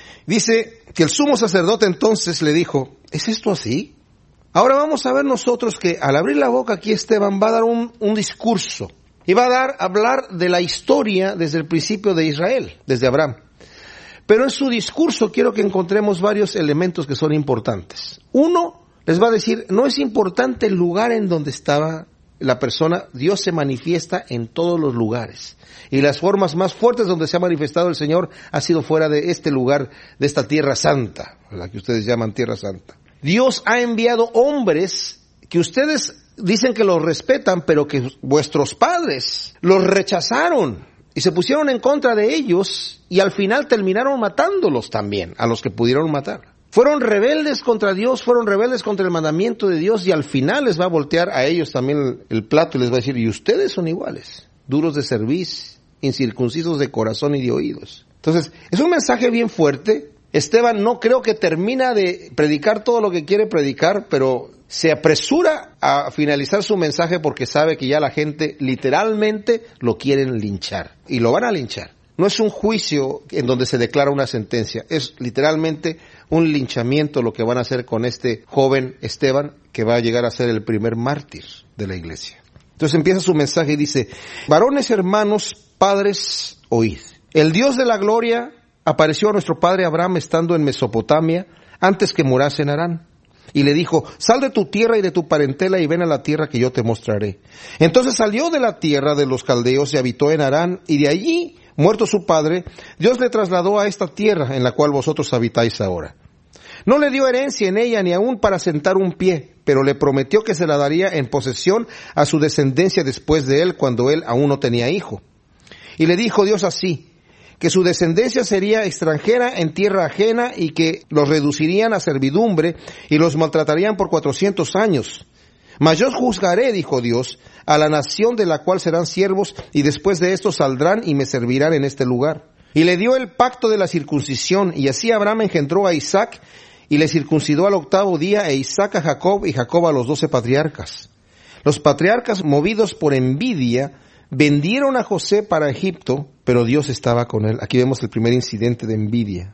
Dice que el sumo sacerdote entonces le dijo, ¿es esto así? Ahora vamos a ver nosotros que al abrir la boca aquí Esteban va a dar un discurso y va a hablar de la historia desde el principio de Israel, desde Abraham. Pero en su discurso quiero que encontremos varios elementos que son importantes. Uno, les va a decir, no es importante el lugar en donde estaba la persona, Dios se manifiesta en todos los lugares. Y las formas más fuertes donde se ha manifestado el Señor ha sido fuera de este lugar, de esta tierra santa, la que ustedes llaman tierra santa. Dios ha enviado hombres que ustedes dicen que los respetan, pero que vuestros padres los rechazaron y se pusieron en contra de ellos y al final terminaron matándolos también, a los que pudieron matar. Fueron rebeldes contra Dios, fueron rebeldes contra el mandamiento de Dios y al final les va a voltear a ellos también el plato y les va a decir, y ustedes son iguales, duros de cerviz, incircuncisos de corazón y de oídos. Entonces, es un mensaje bien fuerte. Esteban no creo que termina de predicar todo lo que quiere predicar, pero se apresura a finalizar su mensaje porque sabe que ya la gente literalmente lo quieren linchar y lo van a linchar. No es un juicio en donde se declara una sentencia, es literalmente un linchamiento lo que van a hacer con este joven Esteban, que va a llegar a ser el primer mártir de la iglesia. Entonces empieza su mensaje y dice, varones hermanos, padres, oíd. El Dios de la gloria apareció a nuestro padre Abraham estando en Mesopotamia, antes que morase en Harán. Y le dijo, sal de tu tierra y de tu parentela y ven a la tierra que yo te mostraré. Entonces salió de la tierra de los caldeos y habitó en Harán, y de allí, muerto su padre, Dios le trasladó a esta tierra en la cual vosotros habitáis ahora. No le dio herencia en ella ni aún para sentar un pie, pero le prometió que se la daría en posesión a su descendencia después de él, cuando él aún no tenía hijo. Y le dijo Dios así, que su descendencia sería extranjera en tierra ajena y que los reducirían a servidumbre y los maltratarían por 400 años. Mas yo juzgaré, dijo Dios, a la nación de la cual serán siervos y después de esto saldrán y me servirán en este lugar. Y le dio el pacto de la circuncisión y así Abraham engendró a Isaac y le circuncidó al 8º día e Isaac a Jacob y Jacob a los 12 patriarcas. Los patriarcas, movidos por envidia, vendieron a José para Egipto, pero Dios estaba con él. Aquí vemos el primer incidente de envidia.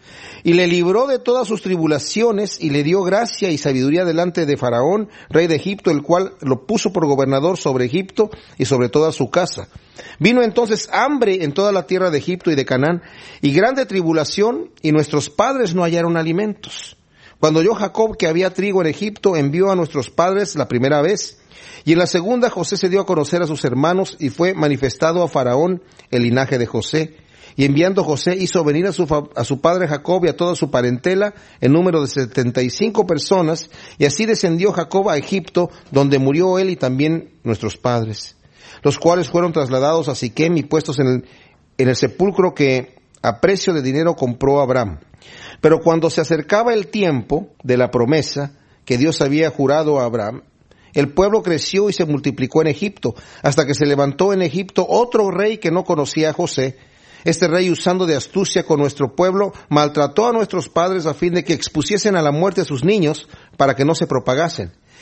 Y le libró de todas sus tribulaciones y le dio gracia y sabiduría delante de Faraón, rey de Egipto, el cual lo puso por gobernador sobre Egipto y sobre toda su casa. Vino entonces hambre en toda la tierra de Egipto y de Canaán y grande tribulación, y nuestros padres no hallaron alimentos. Cuando oyó Jacob que había trigo en Egipto, envió a nuestros padres la primera vez, y en la segunda José se dio a conocer a sus hermanos y fue manifestado a Faraón el linaje de José. Y enviando José hizo venir a su padre Jacob y a toda su parentela en número de 75 personas, y así descendió Jacob a Egipto, donde murió él y también nuestros padres, los cuales fueron trasladados a Siquem y puestos en el sepulcro que a precio de dinero compró Abraham. Pero cuando se acercaba el tiempo de la promesa que Dios había jurado a Abraham, el pueblo creció y se multiplicó en Egipto, hasta que se levantó en Egipto otro rey que no conocía a José. Este rey, usando de astucia con nuestro pueblo, maltrató a nuestros padres a fin de que expusiesen a la muerte a sus niños para que no se propagasen.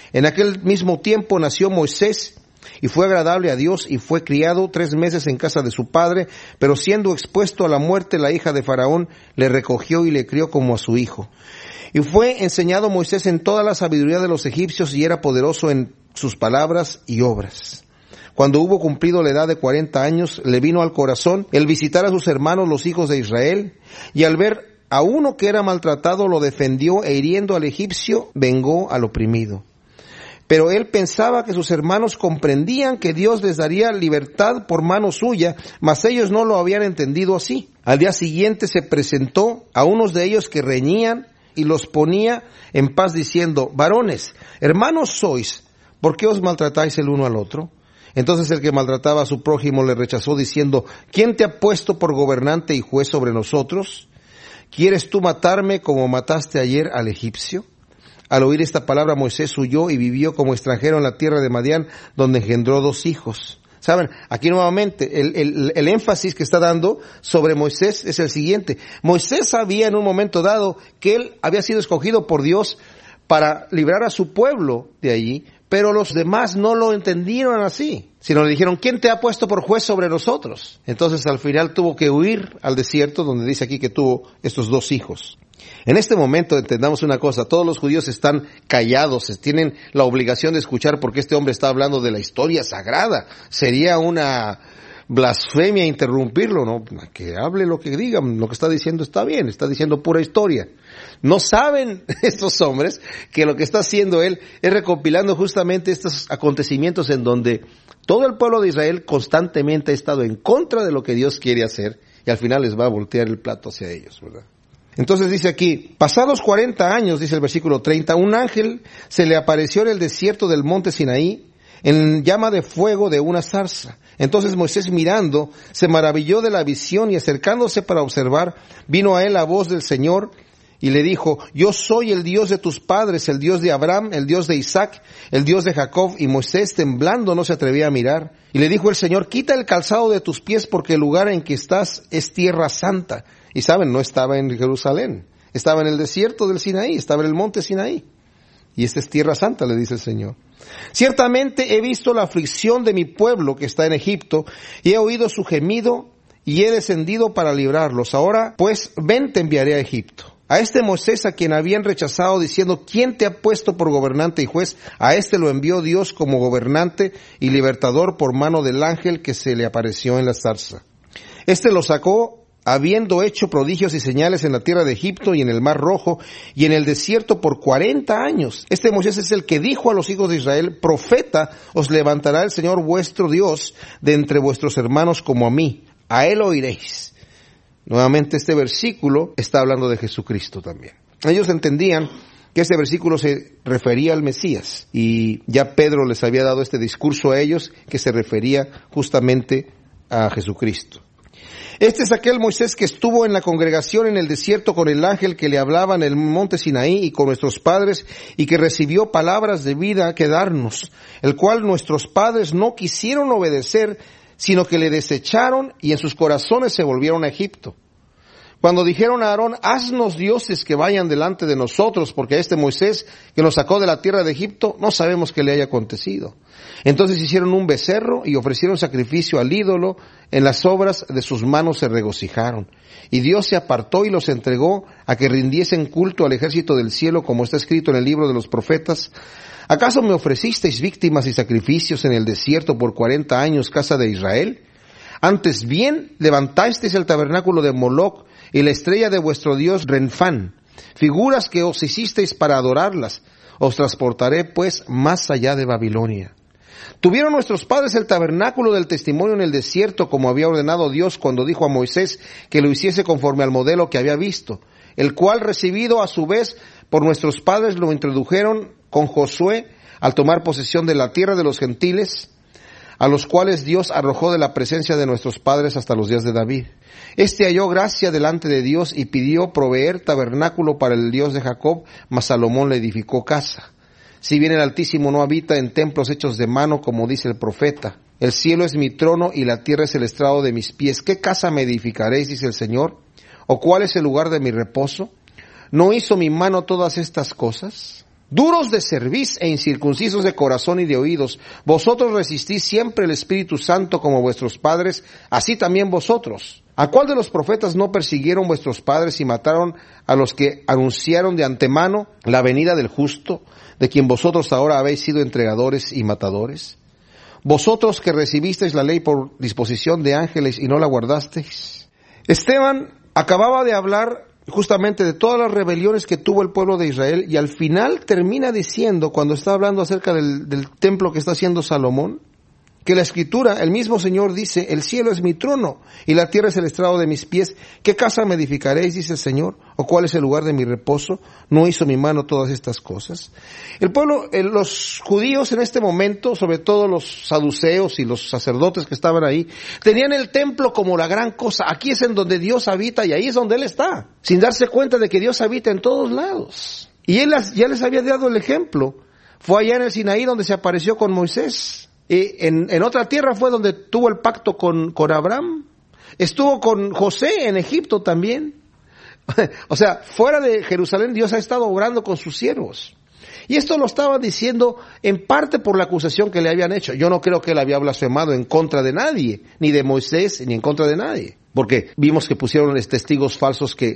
En aquel mismo tiempo nació Moisés, y fue agradable a Dios, y fue criado 3 meses en casa de su padre, pero siendo expuesto a la muerte, la hija de Faraón le recogió y le crió como a su hijo. Y fue enseñado Moisés en toda la sabiduría de los egipcios, y era poderoso en sus palabras y obras. Cuando hubo cumplido la edad de 40 años, le vino al corazón el visitar a sus hermanos los hijos de Israel, y al ver a uno que era maltratado, lo defendió, e hiriendo al egipcio, vengó al oprimido. Pero él pensaba que sus hermanos comprendían que Dios les daría libertad por mano suya, mas ellos no lo habían entendido así. Al día siguiente se presentó a unos de ellos que reñían y los ponía en paz diciendo: varones, hermanos sois, ¿por qué os maltratáis el uno al otro? Entonces el que maltrataba a su prójimo le rechazó diciendo: ¿quién te ha puesto por gobernante y juez sobre nosotros? ¿Quieres tú matarme como mataste ayer al egipcio? Al oír esta palabra, Moisés huyó y vivió como extranjero en la tierra de Madián, donde engendró 2 hijos. Saben, aquí nuevamente el énfasis que está dando sobre Moisés es el siguiente. Moisés sabía en un momento dado que él había sido escogido por Dios para librar a su pueblo de allí, pero los demás no lo entendieron así, sino le dijeron: ¿quién te ha puesto por juez sobre nosotros? Entonces al final tuvo que huir al desierto, donde dice aquí que tuvo estos 2 hijos. En este momento entendamos una cosa: todos los judíos están callados, tienen la obligación de escuchar, porque este hombre está hablando de la historia sagrada. Sería una blasfemia interrumpirlo, ¿no? Que hable lo que diga, lo que está diciendo está bien, está diciendo pura historia. No saben estos hombres que lo que está haciendo él es recopilando justamente estos acontecimientos en donde todo el pueblo de Israel constantemente ha estado en contra de lo que Dios quiere hacer, y al final les va a voltear el plato hacia ellos, ¿verdad? Entonces dice aquí: pasados 40 años, dice el versículo 30, un ángel se le apareció en el desierto del monte Sinaí, en llama de fuego de una zarza. Entonces Moisés, mirando, se maravilló de la visión, y acercándose para observar, vino a él la voz del Señor, y le dijo: yo soy el Dios de tus padres, el Dios de Abraham, el Dios de Isaac, el Dios de Jacob. Y Moisés, temblando, no se atrevía a mirar. Y le dijo el Señor: quita el calzado de tus pies, porque el lugar en que estás es tierra santa. Y saben, no estaba en Jerusalén, estaba en el desierto del Sinaí, estaba en el monte Sinaí. Y esta es tierra santa, le dice el Señor. Ciertamente he visto la aflicción de mi pueblo que está en Egipto, y he oído su gemido, y he descendido para librarlos. Ahora, pues, ven, te enviaré a Egipto. A este Moisés, a quien habían rechazado diciendo: ¿quién te ha puesto por gobernante y juez? A este lo envió Dios como gobernante y libertador por mano del ángel que se le apareció en la zarza. Este lo sacó habiendo hecho prodigios y señales en la tierra de Egipto y en el Mar Rojo y en el desierto por 40 años. Este Moisés es el que dijo a los hijos de Israel: profeta os levantará el Señor vuestro Dios de entre vuestros hermanos como a mí. A él oiréis. Nuevamente este versículo está hablando de Jesucristo también. Ellos entendían que este versículo se refería al Mesías, y ya Pedro les había dado este discurso a ellos que se refería justamente a Jesucristo. Este es aquel Moisés que estuvo en la congregación en el desierto con el ángel que le hablaba en el monte Sinaí y con nuestros padres, y que recibió palabras de vida que darnos, el cual nuestros padres no quisieron obedecer, sino que le desecharon, y en sus corazones se volvieron a Egipto. Cuando dijeron a Aarón: haznos dioses que vayan delante de nosotros, porque a este Moisés que nos sacó de la tierra de Egipto no sabemos qué le haya acontecido. Entonces hicieron un becerro y ofrecieron sacrificio al ídolo, en las obras de sus manos se regocijaron. Y Dios se apartó y los entregó a que rindiesen culto al ejército del cielo, como está escrito en el libro de los profetas: ¿acaso me ofrecisteis víctimas y sacrificios en el desierto por 40 años, casa de Israel? Antes bien, levantasteis el tabernáculo de Moloc y la estrella de vuestro dios Renfán, figuras que os hicisteis para adorarlas. Os transportaré pues más allá de Babilonia. Tuvieron nuestros padres el tabernáculo del testimonio en el desierto, como había ordenado Dios cuando dijo a Moisés que lo hiciese conforme al modelo que había visto, el cual, recibido a su vez por nuestros padres, lo introdujeron con Josué al tomar posesión de la tierra de los gentiles, a los cuales Dios arrojó de la presencia de nuestros padres hasta los días de David. Este halló gracia delante de Dios y pidió proveer tabernáculo para el Dios de Jacob, mas Salomón le edificó casa. Si bien el Altísimo no habita en templos hechos de mano, como dice el profeta: el cielo es mi trono y la tierra es el estrado de mis pies. ¿Qué casa me edificaréis, dice el Señor? ¿O cuál es el lugar de mi reposo? ¿No hizo mi mano todas estas cosas? duros de cerviz e incircuncisos de corazón y de oídos, vosotros resistís siempre el Espíritu Santo como vuestros padres, así también vosotros. ¿A cuál de los profetas no persiguieron vuestros padres y mataron a los que anunciaron de antemano la venida del justo, de quien vosotros ahora habéis sido entregadores y matadores? Vosotros que recibisteis la ley por disposición de ángeles y no la guardasteis. Esteban acababa de hablar justamente de todas las rebeliones que tuvo el pueblo de Israel, y al final termina diciendo, cuando está hablando acerca del templo que está haciendo Salomón, que la Escritura, el mismo Señor dice, el cielo es mi trono y la tierra es el estrado de mis pies. ¿Qué casa me edificaréis, dice el Señor? ¿O cuál es el lugar de mi reposo? ¿No hizo mi mano todas estas cosas? El pueblo, los judíos en este momento, sobre todo los saduceos y los sacerdotes que estaban ahí, tenían el templo como la gran cosa. Aquí es en donde Dios habita y ahí es donde Él está, sin darse cuenta de que Dios habita en todos lados. Y Él ya les había dado el ejemplo. Fue allá en el Sinaí donde se apareció con Moisés. En otra tierra fue donde tuvo el pacto con Abraham. Estuvo con José en Egipto también. O sea, fuera de Jerusalén Dios ha estado obrando con sus siervos. Y esto lo estaba diciendo en parte por la acusación que le habían hecho. Yo no creo que él había blasfemado en contra de nadie, ni de Moisés, ni en contra de nadie. Porque vimos que pusieron testigos falsos que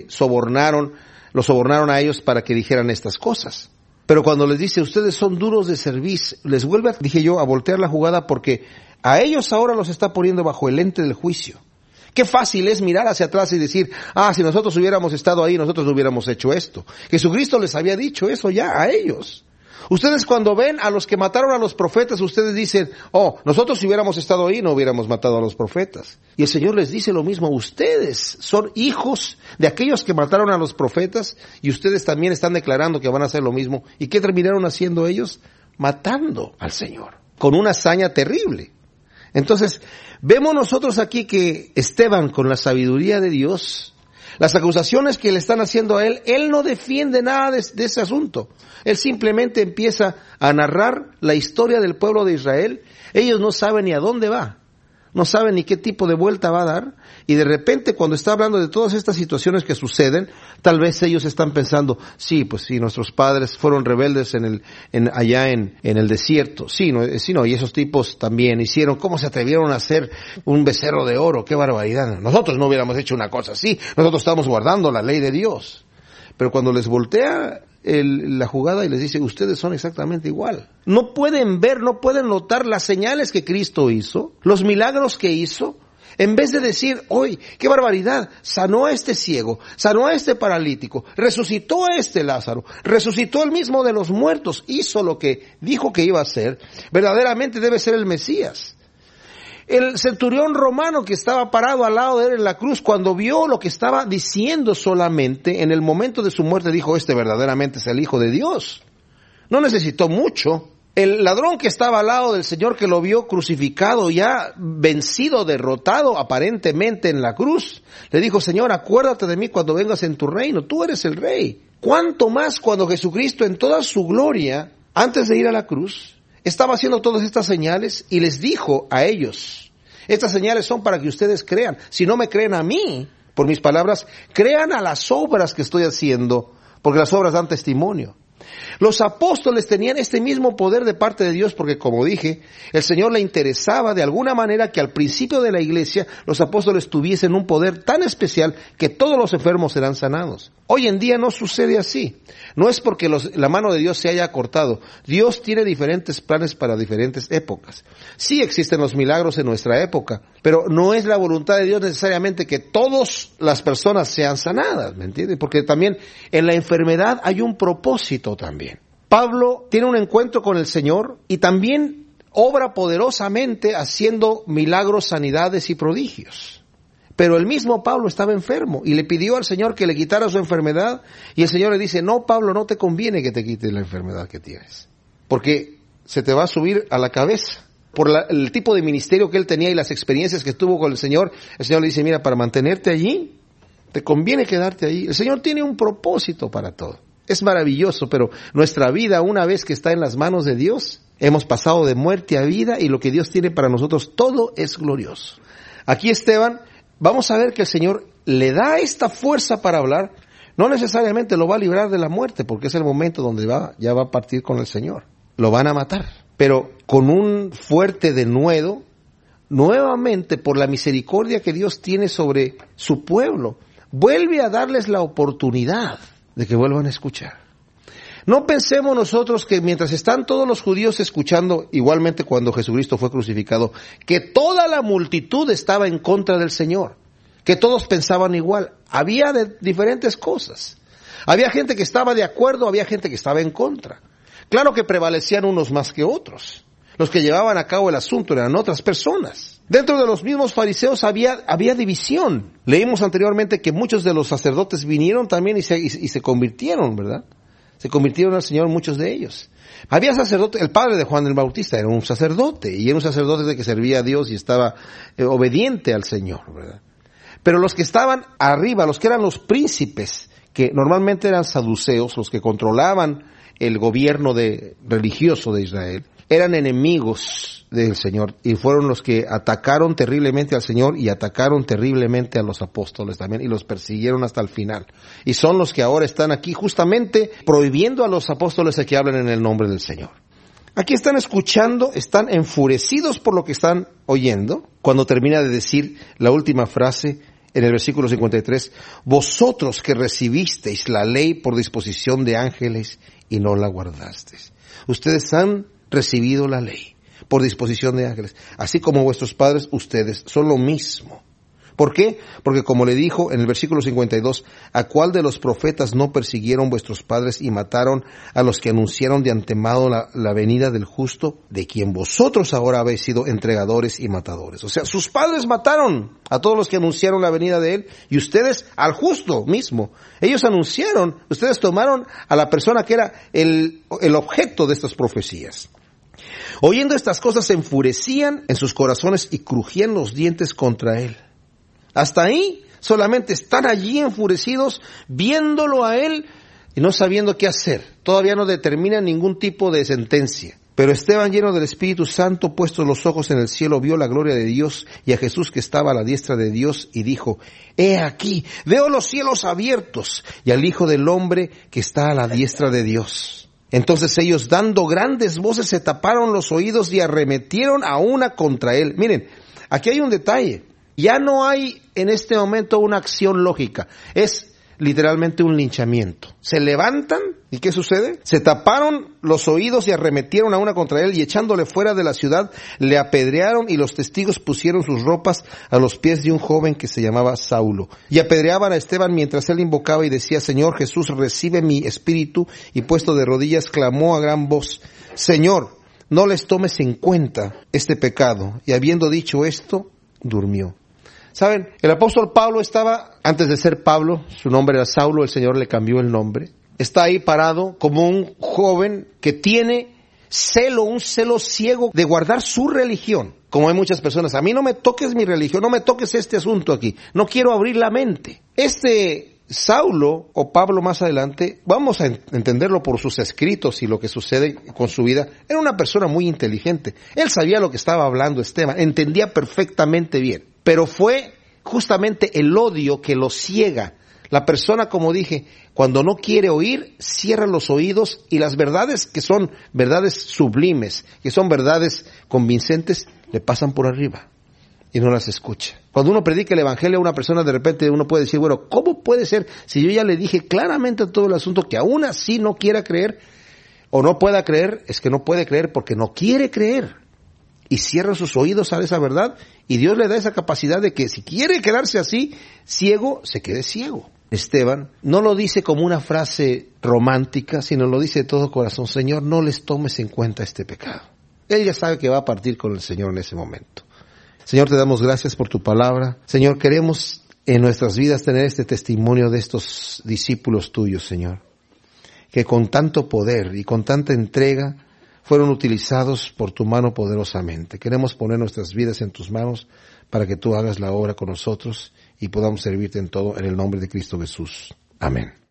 los sobornaron a ellos para que dijeran estas cosas. Pero cuando les dice, ustedes son duros de cerviz, les vuelve, dije yo, a voltear la jugada, porque a ellos ahora los está poniendo bajo el lente del juicio. Qué fácil es mirar hacia atrás y decir, si nosotros hubiéramos estado ahí, nosotros no hubiéramos hecho esto. Jesucristo les había dicho eso ya a ellos. Ustedes cuando ven a los que mataron a los profetas, ustedes dicen, nosotros si hubiéramos estado ahí no hubiéramos matado a los profetas. Y el Señor les dice lo mismo, ustedes son hijos de aquellos que mataron a los profetas y ustedes también están declarando que van a hacer lo mismo. ¿Y qué terminaron haciendo ellos? Matando al Señor, con una hazaña terrible. Entonces, vemos nosotros aquí que Esteban, con la sabiduría de Dios, las acusaciones que le están haciendo a él no defiende nada de ese asunto. Él simplemente empieza a narrar la historia del pueblo de Israel. Ellos no saben ni a dónde va, no saben ni qué tipo de vuelta va a dar, y de repente cuando está hablando de todas estas situaciones que suceden, tal vez ellos están pensando, pues sí, nuestros padres fueron rebeldes allá en el desierto, y esos tipos también hicieron, ¿cómo se atrevieron a hacer un becerro de oro? ¡Qué barbaridad! Nosotros no hubiéramos hecho una cosa así, nosotros estamos guardando la ley de Dios. Pero cuando les voltea la jugada y les dice, ustedes son exactamente igual. No pueden ver, no pueden notar las señales que Cristo hizo, los milagros que hizo. En vez de decir, qué barbaridad, sanó a este ciego, sanó a este paralítico, resucitó a este Lázaro, resucitó el mismo de los muertos, hizo lo que dijo que iba a hacer, verdaderamente debe ser el Mesías. El centurión romano que estaba parado al lado de él en la cruz, cuando vio lo que estaba diciendo solamente, en el momento de su muerte dijo, este verdaderamente es el Hijo de Dios. No necesitó mucho. El ladrón que estaba al lado del Señor, que lo vio crucificado, ya vencido, derrotado aparentemente en la cruz, le dijo, Señor, acuérdate de mí cuando vengas en tu reino, tú eres el Rey. ¿Cuánto más cuando Jesucristo en toda su gloria, antes de ir a la cruz, estaba haciendo todas estas señales y les dijo a ellos, estas señales son para que ustedes crean. Si no me creen a mí, por mis palabras, crean a las obras que estoy haciendo, porque las obras dan testimonio. Los apóstoles tenían este mismo poder de parte de Dios porque, como dije, el Señor le interesaba de alguna manera que al principio de la iglesia los apóstoles tuviesen un poder tan especial que todos los enfermos serán sanados. Hoy en día no sucede así. No es porque la mano de Dios se haya cortado. Dios tiene diferentes planes para diferentes épocas. Sí existen los milagros en nuestra época, pero no es la voluntad de Dios necesariamente que todas las personas sean sanadas, ¿me entiendes? Porque también en la enfermedad hay un propósito también. Pablo tiene un encuentro con el Señor y también obra poderosamente haciendo milagros, sanidades y prodigios. Pero el mismo Pablo estaba enfermo y le pidió al Señor que le quitara su enfermedad y el Señor le dice, no, Pablo, no te conviene que te quites la enfermedad que tienes, porque se te va a subir a la cabeza. Por el tipo de ministerio que él tenía y las experiencias que tuvo con el Señor le dice, mira, para mantenerte allí, te conviene quedarte allí. El Señor tiene un propósito para todo. Es maravilloso, pero nuestra vida, una vez que está en las manos de Dios, hemos pasado de muerte a vida y lo que Dios tiene para nosotros, todo es glorioso. Aquí Esteban, vamos a ver que el Señor le da esta fuerza para hablar, No necesariamente lo va a librar de la muerte, porque es el momento donde ya va a partir con el Señor. Lo van a matar, pero con un fuerte denuedo, nuevamente por la misericordia que Dios tiene sobre su pueblo, vuelve a darles la oportunidad de que vuelvan a escuchar. No pensemos nosotros que mientras están todos los judíos escuchando, igualmente cuando Jesucristo fue crucificado, que toda la multitud estaba en contra del Señor, que todos pensaban igual. Había de diferentes cosas. Había gente que estaba de acuerdo, había gente que estaba en contra. Claro que prevalecían unos más que otros. Los que llevaban a cabo el asunto eran otras personas. Dentro de los mismos fariseos había división. Leímos anteriormente que muchos de los sacerdotes vinieron también y se convirtieron, ¿verdad? Se convirtieron al Señor muchos de ellos. Había sacerdote, el padre de Juan el Bautista era un sacerdote, y era un sacerdote de que servía a Dios y estaba obediente al Señor, ¿verdad? Pero los que estaban arriba, los que eran los príncipes, que normalmente eran saduceos, los que controlaban el gobierno religioso de Israel, eran enemigos del Señor y fueron los que atacaron terriblemente al Señor y atacaron terriblemente a los apóstoles también y los persiguieron hasta el final. Y son los que ahora están aquí justamente prohibiendo a los apóstoles a que hablen en el nombre del Señor. Aquí están escuchando, están enfurecidos por lo que están oyendo, cuando termina de decir la última frase en el versículo 53, vosotros que recibisteis la ley por disposición de ángeles y no la guardasteis. Ustedes han recibido la ley por disposición de ángeles, así como vuestros padres, ustedes son lo mismo. ¿Por qué? Porque como le dijo en el versículo 52, ¿a cuál de los profetas no persiguieron vuestros padres y mataron a los que anunciaron de antemano la venida del justo, de quien vosotros ahora habéis sido entregadores y matadores? O sea, sus padres mataron a todos los que anunciaron la venida de él y ustedes al justo mismo. Ellos anunciaron, ustedes tomaron a la persona que era el objeto de estas profecías. Oyendo estas cosas se enfurecían en sus corazones y crujían los dientes contra él. Hasta ahí solamente están allí enfurecidos viéndolo a él y no sabiendo qué hacer. Todavía no determinan ningún tipo de sentencia. Pero Esteban, lleno del Espíritu Santo, puestos los ojos en el cielo, vio la gloria de Dios y a Jesús que estaba a la diestra de Dios y dijo, he aquí, veo los cielos abiertos y al Hijo del Hombre que está a la diestra de Dios. Entonces ellos, dando grandes voces, se taparon los oídos y arremetieron a una contra él. Miren, aquí hay un detalle. Ya no hay en este momento una acción lógica. Es literalmente un linchamiento. Se levantan y ¿qué sucede? Se taparon los oídos y arremetieron a una contra él y echándole fuera de la ciudad le apedrearon y los testigos pusieron sus ropas a los pies de un joven que se llamaba Saulo. Y apedreaban a Esteban mientras él invocaba y decía, Señor Jesús, recibe mi espíritu, y puesto de rodillas clamó a gran voz, Señor, no les tomes en cuenta este pecado. Y habiendo dicho esto, durmió. ¿Saben? El apóstol Pablo estaba, antes de ser Pablo, su nombre era Saulo, el Señor le cambió el nombre. Está ahí parado como un joven que tiene un celo ciego de guardar su religión. Como hay muchas personas, a mí no me toques mi religión, no me toques este asunto aquí. No quiero abrir la mente. Saulo, o Pablo más adelante, vamos a entenderlo por sus escritos y lo que sucede con su vida, era una persona muy inteligente. Él sabía lo que estaba hablando Esteban, entendía perfectamente bien. Pero fue justamente el odio que lo ciega. La persona, como dije, cuando no quiere oír, cierra los oídos y las verdades que son verdades sublimes, que son verdades convincentes, le pasan por arriba y no las escucha. Cuando uno predica el evangelio a una persona, de repente uno puede decir, bueno, ¿cómo puede ser si yo ya le dije claramente todo el asunto que aún así no quiera creer o no pueda creer? Es que no puede creer porque no quiere creer. Y cierra sus oídos a esa verdad y Dios le da esa capacidad de que si quiere quedarse así, ciego, se quede ciego. Esteban no lo dice como una frase romántica, sino lo dice de todo corazón, Señor, no les tomes en cuenta este pecado. Él ya sabe que va a partir con el Señor en ese momento. Señor, te damos gracias por tu palabra. Señor, queremos en nuestras vidas tener este testimonio de estos discípulos tuyos, Señor, que con tanto poder y con tanta entrega fueron utilizados por tu mano poderosamente. Queremos poner nuestras vidas en tus manos para que tú hagas la obra con nosotros y podamos servirte en todo en el nombre de Cristo Jesús. Amén.